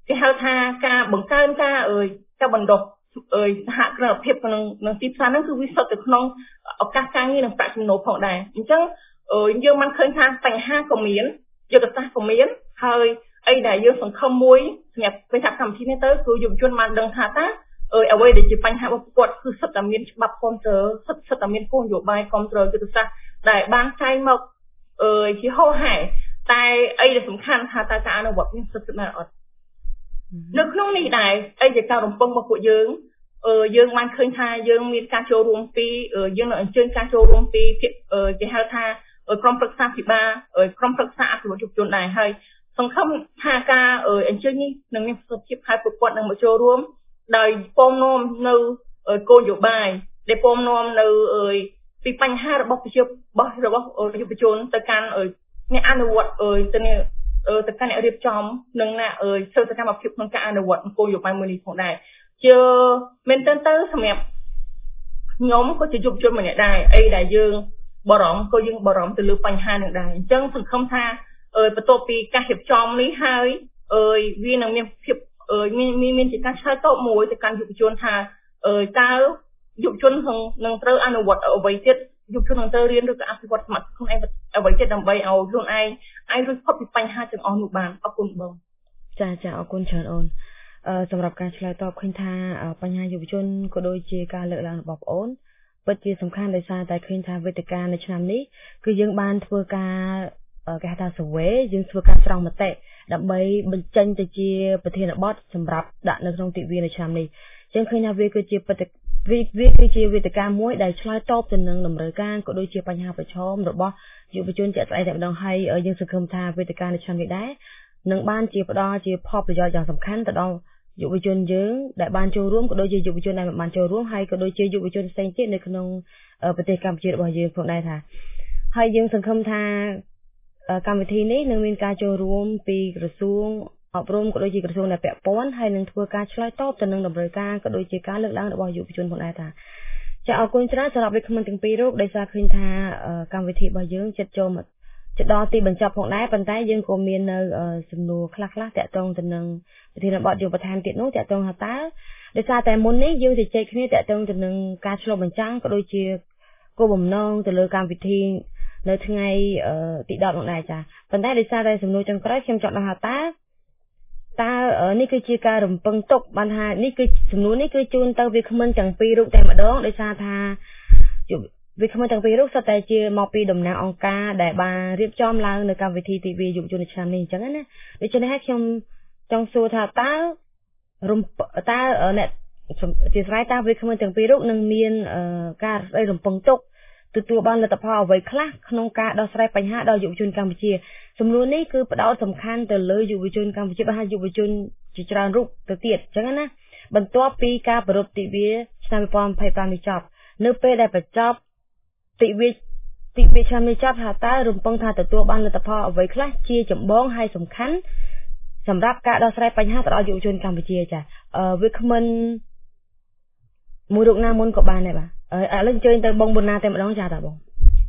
គេហៅថាការបង្កើនការអើយការបណ្ដុះអើយសហគ្រិនភាពក្នុងក្នុងទីផ្សារហ្នឹងគឺវាសុទ្ធទៅក្នុងឱកាសការងារនិងប្រាក់ចំណូលផងដែរអញ្ចឹងយើងបានឃើញថាបញ្ហាក៏មានយុទ្ធសាស្ត្រក៏មានហើយអីដែលយើងសង្ឃឹមមួយសម្រាប់ពេលថាកម្មវិធីនេះទៅគឺយុវជនបានដឹងថាតើអើយអ្វីដែលជាបញ្ហារបស់គាត់គឺសិទ្ធតែមានច្បាប់គ្រប់គ្រងសិទ្ធសិទ្ធតែមានគោលនយោបាយគ្រប់គ្រងយុទ្ធសាស្ត្រដែលបានចែងមកអើយជាហោហែតែអីដែលសំខាន់ថាតើការអនុវត្តមានសិទ្ធិណាអត់នៅក្នុងនេះដែរអីជាការរំពឹងរបស់ពួកយើងអឺយើងបានឃើញថាយើងមានការចូលរួមពីយើងនឹងអញ្ជើញការចូលរួមពីគេហៅថាក្រុមប្រឹក្សាភិបាលក្រុមប្រឹក្សាអភិវឌ្ឍយុវជនដែរហើយសង្ឃឹមថាការអញ្ជើញនេះនឹងមានប្រសិទ្ធភាពហើយពួកគាត់នឹងមកចូលរួមដោយពំនាំនៅគោលនយោបាយដែលពំនាំនៅពីបញ្ហារបស់ប្រជារបស់របស់យុវជនទៅកាន់អ្នកអនុវត្តទៅទៅកាន់អ្នករៀបចំនិងអ្នកធ្វើសកម្មភាពក្នុងការអនុវត្តគោលនយោបាយមួយនេះផងដែរជាមែនទែនទៅសម្រាប់ខ្ញុំក៏ជាយុវជនម្នាក់ដែរអីដែលយើងបារម្ភក៏យើងបារម្ភទៅលើបញ្ហានឹងដែរអញ្ចឹងសង្ឃឹមថាបន្ទាប់ពីការរៀបចំនេះហើយវានឹងមានភាពមានមានជាការឆ្លើយតបមួយទៅកាន់យុវជនថាតើយុវជននឹងត្រូវអនុវត្តអ្វីទៀតយុវជននឹងត្រូវរៀនឬក៏អភិវឌ្ឍសមត្ថភាពខ្លួនឯងអ្វីទៀតដើម្បីឲ្យខ្លួនឯងអាចរួចផុតពីបញ្ហាទាំងអស់នោះបានអរគុណបងចាចាអរគុណច្រើនអូនអឺសម្រាប់ការឆ្លើយតបឃើញថាបញ្ហាយុវជនក៏ដូចជាការលើកឡើងរបស់បងអូនពិតជាសំខាន់ដោយសារតែឃើញថាវេទិកានៅឆ្នាំនេះគឺយើងបានធ្វើការគេហៅថា survey យើងធ្វើការស្រង់មតិដើម្បីបញ្ចេញទៅជាប្រធានបទសម្រាប់ដាក់នៅក្នុងទិវានៅឆ្នាំនេះយើងឃើញថាវាគឺជាពិតវាវាគឺជាវេទិកាមួយដែលឆ្លើយតបទៅនឹងតម្រូវការក៏ដូចជាបញ្ហាប្រឈមរបស់យុវជនជាក់ស្ដែងតែម្ដងហើយយើងសង្ឃឹមថាវេទិកានៅឆ្នាំនេះដែរនឹងបានជាផ្ដល់ជាផលប្រយោជន៍យ៉ាងសំខាន់ទៅដល់យុវជនយើងដែលបានចូលរួមក៏ដូចជាយុវជនដែលមិនបានចូលរួមហើយក៏ដូចជាយុវជនផ្សេងទៀតនៅក្នុងប្រទេសកម្ពុជារបស់យើងផងដែរថាហើយយើងសង្ឃឹមថាកម្មវិធីនេះនឹងមានការចូលរួមពីក្រសួងអប់រំក៏ដូចជាក្រសួងដែលពាក់ព័ន្ធហើយនឹងធ្វើការឆ្លើយតបទៅនឹងតម្រូវការក៏ដូចជាការលើកឡើងរបស់យុវជនផងដែរថាចាអរគុណច្រើនសម្រាប់វិក្កាមទាំងពីររូបដែលសារឃើញថាកម្មវិធីរបស់យើងចិត្តចូលមកជិតដល់ទីបញ្ចប់ផងដែរប៉ុន្តែយើងក៏មាននៅសំណួរខ្លះៗតាក់ទងទៅនឹងប្រធានបទយុវដ្ឋានទៀតនោះតាក់ទងថាតើដោយសារតែមុននេះយើងជជែកគ្នាតាក់ទងទៅនឹងការឆ្លុះបញ្ចាំងក៏ដូចជាគោលបំណងទៅលើកម្មវិធីនៅថ្ងៃទីដប់នោះដែរចាប៉ុន្តែដោយសារតែសំណួរចុងក្រោយខ្ញុំចង់ដឹងថាតើតើនេះគឺជាការរំពឹងទុកបានថានេះគឺសំណួរនេះគឺជូនទៅវាគ្មិនទាំងពីររូបតែម្ដងដោយសារថាវាគ្មិនទាំងពីររូបសុទ្ធតែជាមកពីតំណាងអង្គការដែលបានរៀបចំឡើងនៅកម្មវិធីទិវាយុវជនឆ្នាំនេះអញ្ចឹងណាដូច្នេះហើយខ្ញុំចង់សួរថាតើរំតើអ្នកជាស្រ័យតើវាគ្មិនទាំងពីររូបនឹងមានការរំពឹងទុកទទួលបានលទ្ធផលអ្វីខ្លះក្នុងការដោះស្រាយបញ្ហាដល់យុវជនកម្ពុជាសំណួរនេះគឺផ្ដោតសំខាន់ទៅលើយុវជនកម្ពុជាហើយយុវជនជាច្រើនរូបទៅទៀតអញ្ចឹងណាបន្ទាប់ពីការប្រារព្ធទិវាឆ្នាំยี่สิบยี่สิบห้าនេះចប់នៅពេលដែលបញ្ចប់ទិវាទិវាឆ្នាំនេះចប់ថាតើរំពឹងថាទទួលបានលទ្ធផលអ្វីខ្លះជាចម្បងហើយសំខាន់សម្រាប់ការដោះស្រាយបញ្ហាទៅដល់យុវជនកម្ពុជាចាអឺវាគ្មិនមួយរូបណាមុនក៏បានដែរបាទឥឡូវអញ្ជើញទៅបងប៊ុនណាតែម្ដងចាតាបង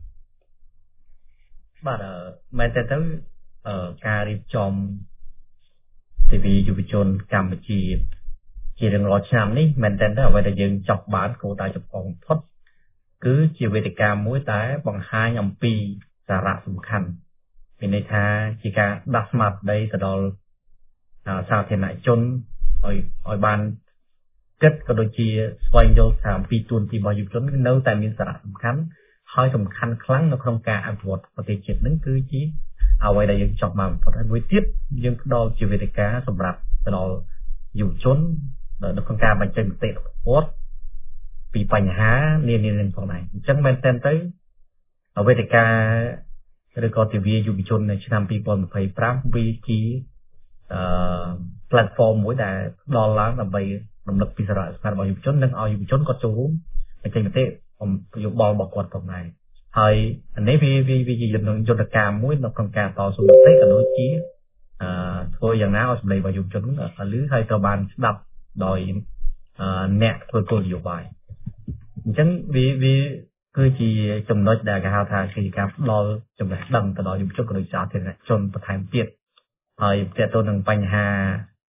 បាទមែនតើទៅការរៀបចំទិវាយុវជនកម្ពុជាជារៀងរាល់ឆ្នាំនេះមែនតើទៅអ្វីដែលយើងចង់បានគោលដៅចម្បងបំផុតគឺជាវេទិកាមួយតែបង្ហាញអំពីសារៈសំខាន់មានន័យថាជាការដាស់ស្មារតីទៅដល់សាធារណជនឲ្យឲ្យបានគិតក៏ដូចជាស្វែងយល់ថាអំពីទួនាទីរបស់យុវជននៅតែមានសារៈសំខាន់ហើយសំខាន់ខ្លាំងនៅក្នុងការអភិវឌ្ឍប្រទេសជាតិនឹងគឺជាអ្វីដែលយើងចង់បានបំផុតហើយមួយទៀតយើងផ្ដល់ជាវេទិកាសម្រាប់ទៅដល់យុវជននៅក្នុងការបញ្ចេញមតិរបស់ពីបញ្ហានានានឹងផងដែរអញ្ចឹងមែនតើទៅវេទិកាឬក៏ទិវាយុវជននៅឆ្នាំยี่สิบยี่สิบห้าវាជាអឺ platform មួយដែលផ្ដល់ឡើងដើម្បីរំលឹកពីសារៈសំខាន់របស់យុវជននិងឲ្យយុវជនគាត់ចូលរួមបញ្ចេញមតិអំពីយោបល់របស់គាត់ផងដែរហើយនេះវាវាជាយន្តការមួយនៅក្នុងការតស៊ូមតិក៏ដូចជាអឺធ្វើយ៉ាងណាឲ្យសម្លេងរបស់យុវជនឮហើយត្រូវបានស្ដាប់ដោយអ្នកធ្វើគោលនយោបាយអញ្ចឹងវាវាគឺជាចំណុចដែលគេហៅថាជាការផ្ដល់ចំណេះដឹងទៅដល់យុវជនក៏ដូចជាសាធារណជនបន្ថែមទៀតហើយទាក់ទងនឹងបញ្ហា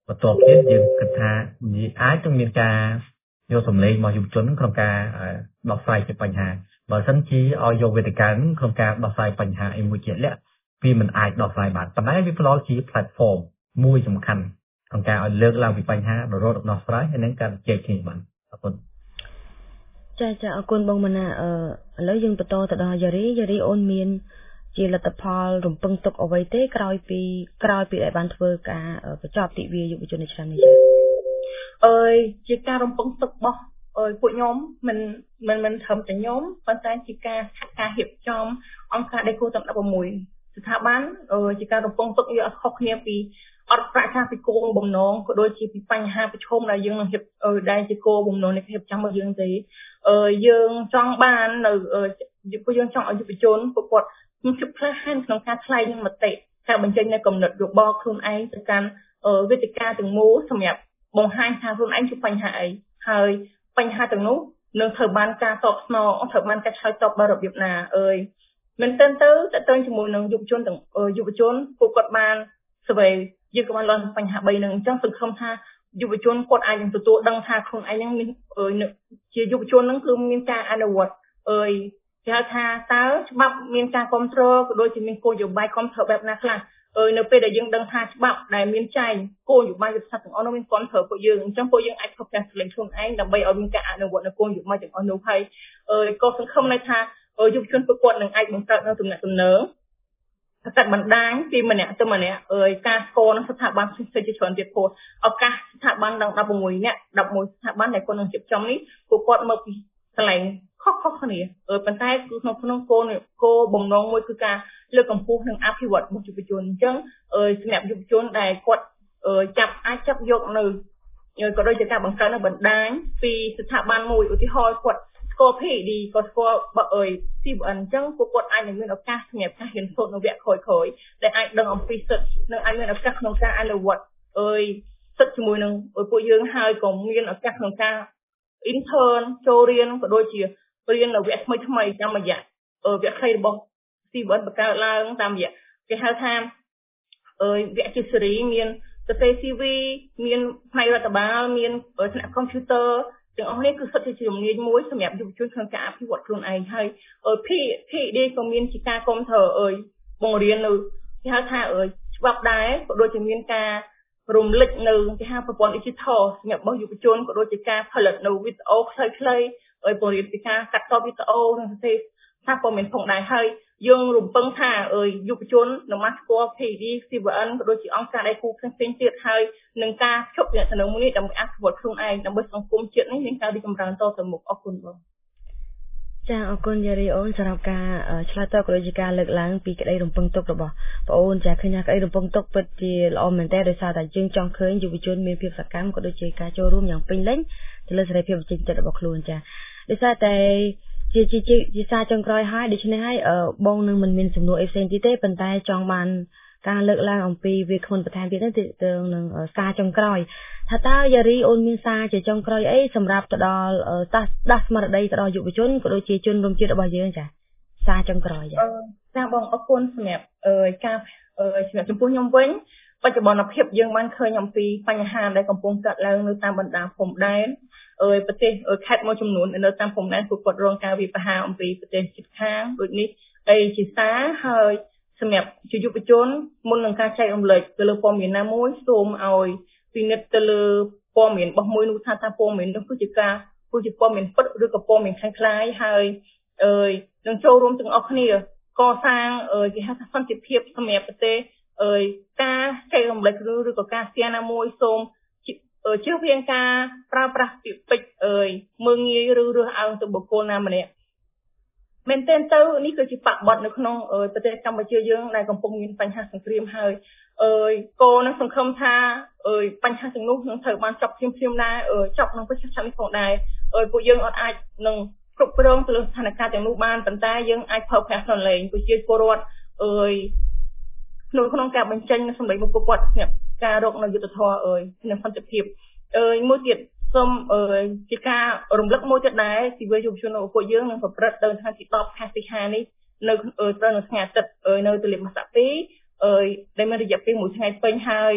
បន្ទាប់ទៀតយើងគិតថាអាចនឹងមានការយកសម្លេងរបស់យុវជនក្នុងការដោះស្រាយជាបញ្ហាបើមិនជាឲ្យយកវេទិកានឹងក្នុងការដោះស្រាយបញ្ហាអីមួយជាក់លាក់វាមិនអាចដោះស្រាយបានប៉ុន្តែវាផ្ដល់ជា platform មួយសំខាន់ក្នុងការឲ្យលើកឡើងពីបញ្ហារត់ដោះស្រាយហើយនឹងការជែកគ្នាបានអរគុណចាចាអរគុណបងមណាអឺឥឡូវយើងបន្តទៅដល់យារីយារីអូនមានជាលទ្ធផលរំពឹងទុកអ្វីទេក្រោយពីក្រោយពីដែលបានធ្វើការបញ្ចប់ទិវាយុវជននៅឆ្នាំនេះចាអើយជាការរំពឹងទុករបស់អើយពួកខ្ញុំមិនមិនមិនត្រឹមតែខ្ញុំប៉ុន្តែជាការការរៀបចំអង្គការដេកគូទាំងដប់ប្រាំមួយស្ថាប័នអឺជាការរំពឹងទុកយកអត់ខុសគ្នាពីអត់ប្រាក់ការពីគោលបំណងក៏ដូចជាពីបញ្ហាប្រឈមដែលយើងនឹងរៀបដែលជាគោលបំណងនៃការរៀបចំរបស់យើងទេអឺយើងចង់បាននៅពួកយើងចង់ឲ្យយុវជនពួកគាត់មានភាពក្លាហានក្នុងការថ្លែងមតិការបញ្ចេញនូវគំនិតយោបល់ខ្លួនឯងទៅកាន់វេទិកាទាំងមូលសម្រាប់បង្ហាញថាខ្លួនឯងជួបបញ្ហាអីហើយបញ្ហាទាំងនោះនឹងត្រូវបានការតបស្នងត្រូវបានការឆ្លើយតបbyរបៀបណាអើយមែនទែនទៅតើទៅជាមួយនឹងយុវជនទាំងយុវជនពួកគាត់បានស្វែងយើងក៏បានលន់បញ្ហាបីនឹងអញ្ចឹងសង្ឃឹមថាយុវជនគាត់អាចនឹងទទួលដឹងថាខ្លួនឯងនឹងមានជាយុវជននឹងគឺមានការអនុវត្តអើយគេហៅថាតើច្បាប់មានការគ្រប់គ្រងក៏ដូចជាមានគោលនយោបាយគ្រប់គ្រងបែបណាខ្លះអើយនៅពេលដែលយើងដឹងថាច្បាប់ដែលមានចែងគោលនយោបាយវិសាស្ត្រទាំងអស់នោះមានគ្រប់គ្រងពួកយើងអញ្ចឹងពួកយើងអាចធ្វើការស្លេងខ្លួនឯងដើម្បីឲ្យមានការអនុវត្តនៅគោលនយោបាយទាំងអស់នោះហើយអើយក៏សង្ឃឹមដែរថាយុវជនពួកគាត់នឹងអាចបង្កើតនៅទំនាក់ទំនងកាត់បណ្ដាញពីម្នាក់ទៅម្នាក់អើយការស្គាល់នឹងស្ថាប័នផ្សេងៗជាច្រើនទៀតពោលឱកាសស្ថាប័នដល់ដប់ប្រាំមួយនាក់ដប់មួយស្ថាប័នដែលគាត់នឹងជិបចំនេះពួកគាត់មកពីកន្លែងខុសៗគ្នាអឺប៉ុន្តែគឺក្នុងក្នុងគោលគោលបំណងមួយគឺការលើកកម្ពស់និងអភិវឌ្ឍរបស់យុវជនអញ្ចឹងអឺសម្រាប់យុវជនដែលគាត់អឺចាប់អាចចាប់យកនៅក៏ដូចជាការបង្កើតនៅបណ្ដាញពីស្ថាប័នមួយឧទាហរណ៍គាត់ស្គាល់ P D ក៏ស្គាល់បើអើយ C V N អញ្ចឹងពួកគាត់អាចនឹងមានឱកាសសម្រាប់ការរៀនសូត្រនៅវគ្គក្រោយៗដែលអាចដឹងអំពីសិទ្ធិនិងអាចមានឱកាសក្នុងការអនុវត្តអើយសិទ្ធិជាមួយនឹងពួកយើងហើយក៏មានឱកាសក្នុងការ intern ចូលរៀនក៏ដូចជារៀននៅវគ្គថ្មីថ្មីតាមរយៈវគ្គខ្លីរបស់ C V N បង្កើតឡើងតាមរយៈគេហៅថាអើយវគ្គជាសេរីមានសរសេរ C V មានផ្នែករដ្ឋបាលមានថ្នាក់ computer ទាំងអស់នេះគឺសិទ្ធិជាជំនាញមួយសម្រាប់យុវជនក្នុងការអភិវឌ្ឍខ្លួនឯងហើយP D ក៏មានជាការគ្រប់គ្រងអើយបង្រៀននៅគេហៅថាអើយច្បាប់ដែរក៏ដូចជាមានការរំលេចនៅគេហៅប្រព័ន្ធ digital សម្រាប់របស់យុវជនក៏ដូចជាការផលិតនៅវីដេអូខ្លីៗឲ្យបង្រៀនពីការកាត់តវីដេអូនិងសរសេរថាព័ត៌មានផងដែរហើយយើងរំពឹងថាអើយយុវជននឹងមកស្គាល់ P D C V N ក៏ដូចជាអង្គការដៃគូផ្សេងៗទៀតហើយនឹងការជប់អ្នកតំណមួយនេះដើម្បីអភិវឌ្ឍខ្លួនឯងដើម្បីសង្គមជាតិនេះមានការរីកចម្រើនតទៅមុខអរគុណបងចាអរគុណយារីអូនសម្រាប់ការឆ្លើយតបក៏ដូចជាការលើកឡើងពីក្តីរំពឹងទុករបស់បងអូនចាឃើញថាក្តីរំពឹងទុកពិតជាល្អមែនតើដោយសារតែយើងចង់ឃើញយុវជនមានភាពសកម្មក៏ដូចជាការចូលរួមយ៉ាងពេញលេញទៅលើសេរីភាពវិជ្ជាជីវៈរបស់ខ្លួនចាដោយសារតែជាជាជាសារចុងក្រោយហើយដូច្នេះហើយបងនឹងមិនមានសំណួរអីផ្សេងទៀតទេប៉ុន្តែចង់បានការលើកឡើងអំពីវាគ្មិនបន្ថែមទៀតទៅនឹងសារចុងក្រោយថាតើយារីអូនមានសារជាចុងក្រោយអីសម្រាប់ទៅដល់ដាស់ស្មារតីទៅដល់យុវជនក៏ដូចជាជនរួមជាតិរបស់យើងចាសារចុងក្រោយចាចាបងអរគុណសម្រាប់ការសម្រាប់ចំពោះខ្ញុំវិញបច្ចុប្បន្នភាពយើងបានឃើញអំពីបញ្ហាដែលកំពុងកើតឡើងនៅតាមបណ្ដាព្រំដែនអើយប្រទេសខេត្តមួយចំនួននៅតាមព្រំដែនពួកគាត់រងការវាយប្រហារអំពីប្រទេសជិតខាងដូចនេះអីជាសារហើយសម្រាប់ជាយុវជនមុននឹងការចែករំលែកទៅលើព័ត៌មានណាមួយសូមឲ្យពិនិត្យទៅលើព័ត៌មានរបស់មួយនោះថាតើព័ត៌មាននោះគឺជាការគឺជាព័ត៌មានពិតឬក៏ព័ត៌មានคล้ายៗហើយអើយនឹងចូលរួមទាំងអស់គ្នាកសាងអើយគេហៅថាសន្តិភាពសម្រាប់ប្រទេសអើយការចែករំលែកឬក៏ការ share ណាមួយសូមជឿវាងការប្រើប្រាស់ពាក្យពេចន៍អើយមើងងាយឬរើសអើងទៅបុគ្គលណាម្នាក់មែនទែនទៅនេះគឺជាបបត្តិនៅក្នុងប្រទេសកម្ពុជាយើងដែលកំពុងមានបញ្ហាសង្គ្រាមហើយអើយក៏នឹងសង្ឃឹមថាអើយបញ្ហាទាំងនោះនឹងត្រូវបានចប់ភ្លាមភ្លាមដែរចប់ក្នុងប្រទេសឆ្នាំនេះផងដែរអើយពួកយើងអត់អាចនឹងគ្រប់គ្រងទៅលើស្ថានភាពទាំងនោះបានប៉ុន្តែយើងអាចប្រើប្រាស់ខ្លួនលេងប្រជាពលរដ្ឋអើយក្នុងក្នុងការបញ្ចេញសម្លេងរបស់ពួកគាត់សម្រាប់ការរកនៅយុទ្ធធម៌អើយនិងសន្តិភាពអើយមួយទៀតសូមអើយជាការរំលឹកមួយទៀតដែរជីវយុវជនរបស់ពួកយើងនឹងប្រព្រឹត្តទៅថ្ងៃទីដប់ខែសីហានេះនៅត្រូវនៅថ្ងៃអាទិត្យអើយនៅទន្លេម៉ាសាក់ពីអើយដែលមានរយៈពេលមួយថ្ងៃពេញហើយ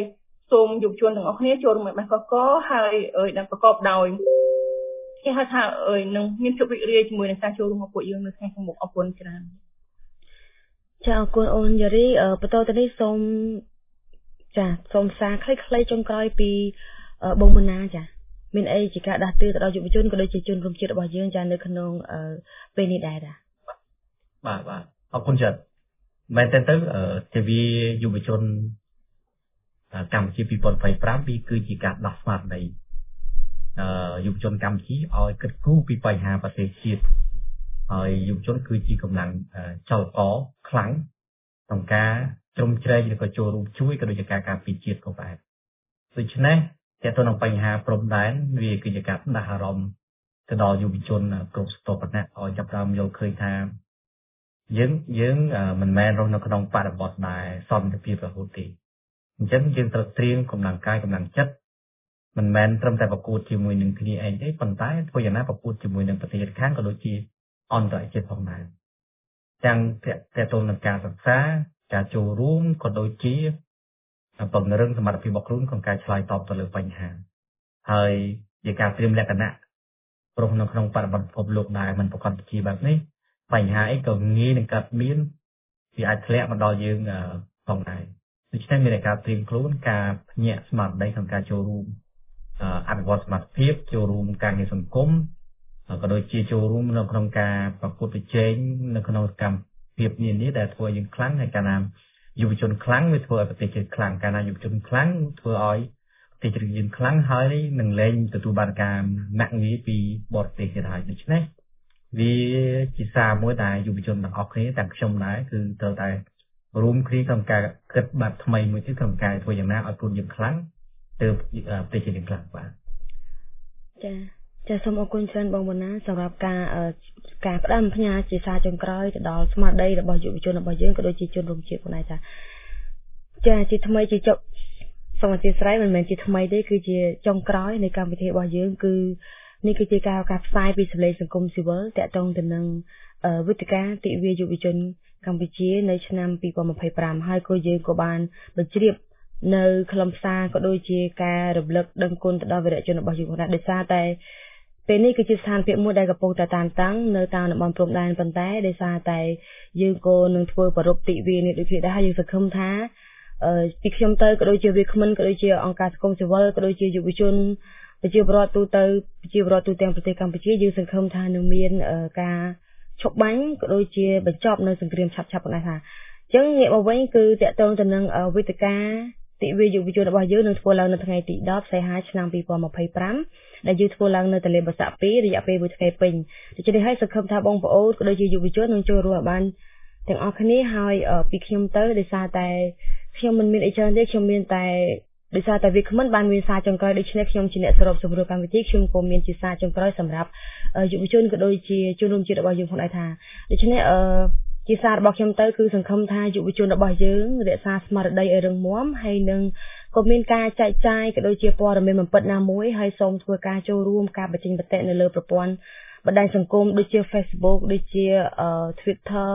សូមយុវជនទាំងអស់គ្នាចូលរួមបានកកហើយអើយដែលប្រកបដោយគេហៅថាអើយនឹងមានភាពរីករាយជាមួយនឹងការចូលរួមរបស់ពួកយើងនៅថ្ងៃខាងមុខអរគុណច្រើនចាអរគុណអូនយារីបន្តទៅនេះសូមចាសូមសារខ្លីៗចុងក្រោយពីបងមណាចាមានអីជាការដាស់តឿនទៅដល់យុវជនក៏ដូចជាជនរួមជាតិរបស់យើងចានៅក្នុងពេលនេះដែរតាបាទបាទអរគុណច្រើនមែនតើទៅទិវាយុវជនកម្ពុជាពីរពាន់ยี่สิบห้าវាគឺជាការដោះស្មារតីអឺយុវជនកម្ពុជាឲ្យគិតគូរពីបញ្ហាប្រទេសជាតិហើយយុវជនគឺជាកម្លាំងចលករខ្លាំងក្នុងការជ្រោមជ្រែងឬក៏ចូលរួមជួយក៏ដូចជាការការពារជាតិក៏ដែរដូច្នេះតើទៅនឹងបញ្ហាព្រំដែនវាគឺជាការដាស់អារម្មណ៍ទៅដល់យុវជនគ្រប់ស្ទប់ណៈឲ្យចាប់ផ្ដើមយល់ឃើញថាយើងយើងមិនមែនរស់នៅក្នុងបរិបទដែលសន្តិភាពរហូតទេអញ្ចឹងយើងត្រូវត្រៀមកម្លាំងកាយកម្លាំងចិត្តមិនមែនត្រឹមតែប្រកួតជាមួយនឹងគ្នាឯងទេប៉ុន្តែធ្វើយ៉ាងណាប្រកួតជាមួយនឹងប្រទេសជិតខាងក៏ដូចជាអន្តរជាតិផងដែរទាំងតេតូននឹងការសិក្សាការចូលរួមក៏ដូចជាពង្រឹងសមត្ថភាពរបស់ខ្លួនក្នុងការឆ្លើយតបទៅលើបញ្ហាហើយជាការត្រៀមលក្ខណៈព្រោះនៅក្នុងបរិបទពិភពលោកដែលมันប្រកបជាបែបនេះបញ្ហាអីក៏ងាយនឹងកើតមានវាអាចធ្លាក់មកដល់យើងផងដែរដូច្នេះមានតែការត្រៀមខ្លួនការភ្ញាក់ស្មារតីក្នុងការចូលរួមអភិវឌ្ឍសមត្ថភាពចូលរួមការងារសង្គមក៏ដូចជាចូលរួមនៅក្នុងការប្រកួតប្រជែងនៅក្នុងកម្មភាពនានាដែលធ្វើឲ្យយើងខ្លាំងហើយកាលណាយុវជនខ្លាំងវាធ្វើឲ្យប្រទេសជាតិខ្លាំងកាលណាយុវជនខ្លាំងធ្វើឲ្យប្រទេសជាតិយើងខ្លាំងហើយនឹងលែងទទួលបានការមាក់ងាយពីបរទេសទៀតហើយដូច្នេះវាជាសារមួយដែលយុវជនទាំងអស់គ្នាទាំងខ្ញុំដែរគឺត្រូវតែរួមគ្នាក្នុងការគិតបែបថ្មីមួយទៀតក្នុងការធ្វើយ៉ាងណាឲ្យខ្លួនយើងខ្លាំងទៅប្រទេសជាតិយើងខ្លាំងបាទចាចាសូមអរគុណច្រើនបងបណ្ណាសម្រាប់ការការផ្ដាំផ្ញើជាសារចុងក្រោយទៅដល់ស្មារតីរបស់យុវជនរបស់យើងក៏ដូចជាជនរួមជាតិផងដែរចាចាជាថ្មីជាចុងសូមអធិស្ឋានមិនមែនជាថ្មីទេគឺជាចុងក្រោយនៃកម្មវិធីរបស់យើងគឺនេះគឺជាការការផ្សាយពីសម្លេងសង្គមស៊ីវិលតាក់ទងទៅនឹងវេទិកាទិវាយុវជនកម្ពុជានៅឆ្នាំពីរពាន់ยี่สิบห้าហើយក៏យើងក៏បានបញ្ជ្រាបនៅខ្លឹមសារក៏ដូចជាការរំលឹកដឹងគុណទៅដល់វីរជនរបស់យើងផងដែរដោយសារតែពេលនេះគឺជាស្ថានភាពមួយដែលកំពុងតែតានតឹងនៅតាមតំបន់ព្រំដែនប៉ុន្តែដោយសារតែយើងក៏នឹងធ្វើប្រពៃទិវានេះដូចគ្នាដែរហើយយើងសង្ឃឹមថាពីខ្ញុំទៅក៏ដូចជាវាគ្មិនក៏ដូចជាអង្គការសង្គមស៊ីវិលក៏ដូចជាយុវជនប្រជាពលរដ្ឋទូទៅប្រជាពលរដ្ឋទូទាំងប្រទេសកម្ពុជាយើងសង្ឃឹមថានឹងមានការឈប់បាញ់ក៏ដូចជាបញ្ចប់នៅសង្គ្រាមឆាប់ៗផងដែរថាអញ្ចឹងងាកមកវិញគឺតកតងទៅនឹងវេទិកាទិវាយុវជនរបស់យើងនឹងធ្វើឡើងនៅថ្ងៃទីដប់សីហាឆ្នាំពីរពាន់ยี่สิบห้าដែលយើងធ្វើឡើងនៅទន្លេបាសាក់ពីររយៈពេលមួយថ្ងៃពេញដូច្នេះហើយសង្ឃឹមថាបងប្អូនក៏ដូចជាយុវជននឹងចូលរួមបានទាំងអស់គ្នាហើយពីខ្ញុំទៅដោយសារតែខ្ញុំមិនមានអីច្រើនទេខ្ញុំមានតែដោយសារតែវាគ្មិនបានមានសារចុងក្រោយដូច្នេះខ្ញុំជាអ្នកសរុបសម្រួលកម្មវិធីខ្ញុំក៏មានជាសារចុងក្រោយសម្រាប់យុវជនក៏ដូចជាជនរួមជាតិរបស់យើងផងដែរថាដូច្នេះអឺជាសាររបស់ខ្ញុំទៅគឺសង្ឃឹមថាយុវជនរបស់យើងរក្សាស្មារតីឲ្យរឹងមាំហើយនឹងក៏មានការចែកចាយក៏ដូចជាព័ត៌មានបំផិតណាមួយហើយសូមធ្វើការចូលរួមការបញ្ចេញមតិនៅលើប្រព័ន្ធបណ្ដាញសង្គមដូចជា Facebook ដូចជា Twitter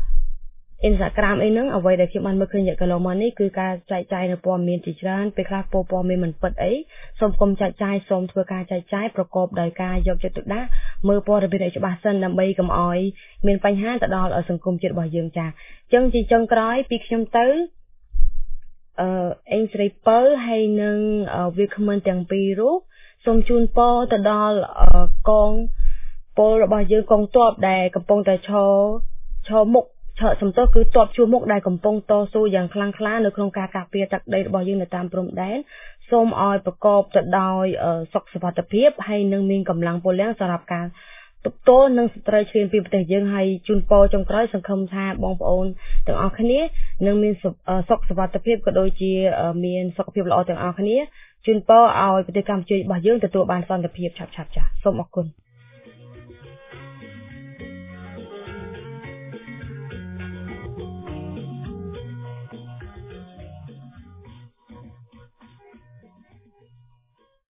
Instagram អីហ្នឹងអ្វីដែលខ្ញុំបានមើលឃើញរយៈកាលមកនេះគឺការចែកចាយនៅព័ត៌មានជាច្រើនពេលខ្លះព័ត៌មានមិនពិតអីសូមកុំចែកចាយសូមធ្វើការចែកចាយប្រកបដោយការយកចិត្តទុកដាក់មើលព័ត៌មានឲ្យច្បាស់សិនដើម្បីកុំឲ្យមានបញ្ហាទៅដល់សង្គមជាតិរបស់យើងចាអញ្ចឹងជាចុងក្រោយពីខ្ញុំទៅអឺអេងស្រីពៅហើយនឹងវាគ្មិនទាំងពីររូបសូមជូនពរទៅដល់កងពលរបស់យើងកងទ័ពដែលកំពុងតែឈរឈរមុខឆក់សំទោសគឺតបជួរមុខដែលកំពុងតស៊ូយ៉ាងខ្លាំងក្លានៅក្នុងការការពារទឹកដីរបស់យើងនៅតាមព្រំដែនសូមឲ្យប្រកបទៅដោយសុខសុវត្ថិភាពហើយនឹងមានកម្លាំងពលំសម្រាប់ការទប់ទល់នឹងសត្រូវឈានពីប្រទេសយើងហើយជូនពរចុងក្រោយសង្ឃឹមថាបងប្អូនទាំងអស់គ្នានឹងមានសុខសុវត្ថិភាពក៏ដូចជាមានសុខភាពល្អទាំងអស់គ្នាជូនពរឲ្យប្រទេសកម្ពុជារបស់យើងទទួលបានសន្តិភាពឆាប់ៗចា៎សូមអរគុណ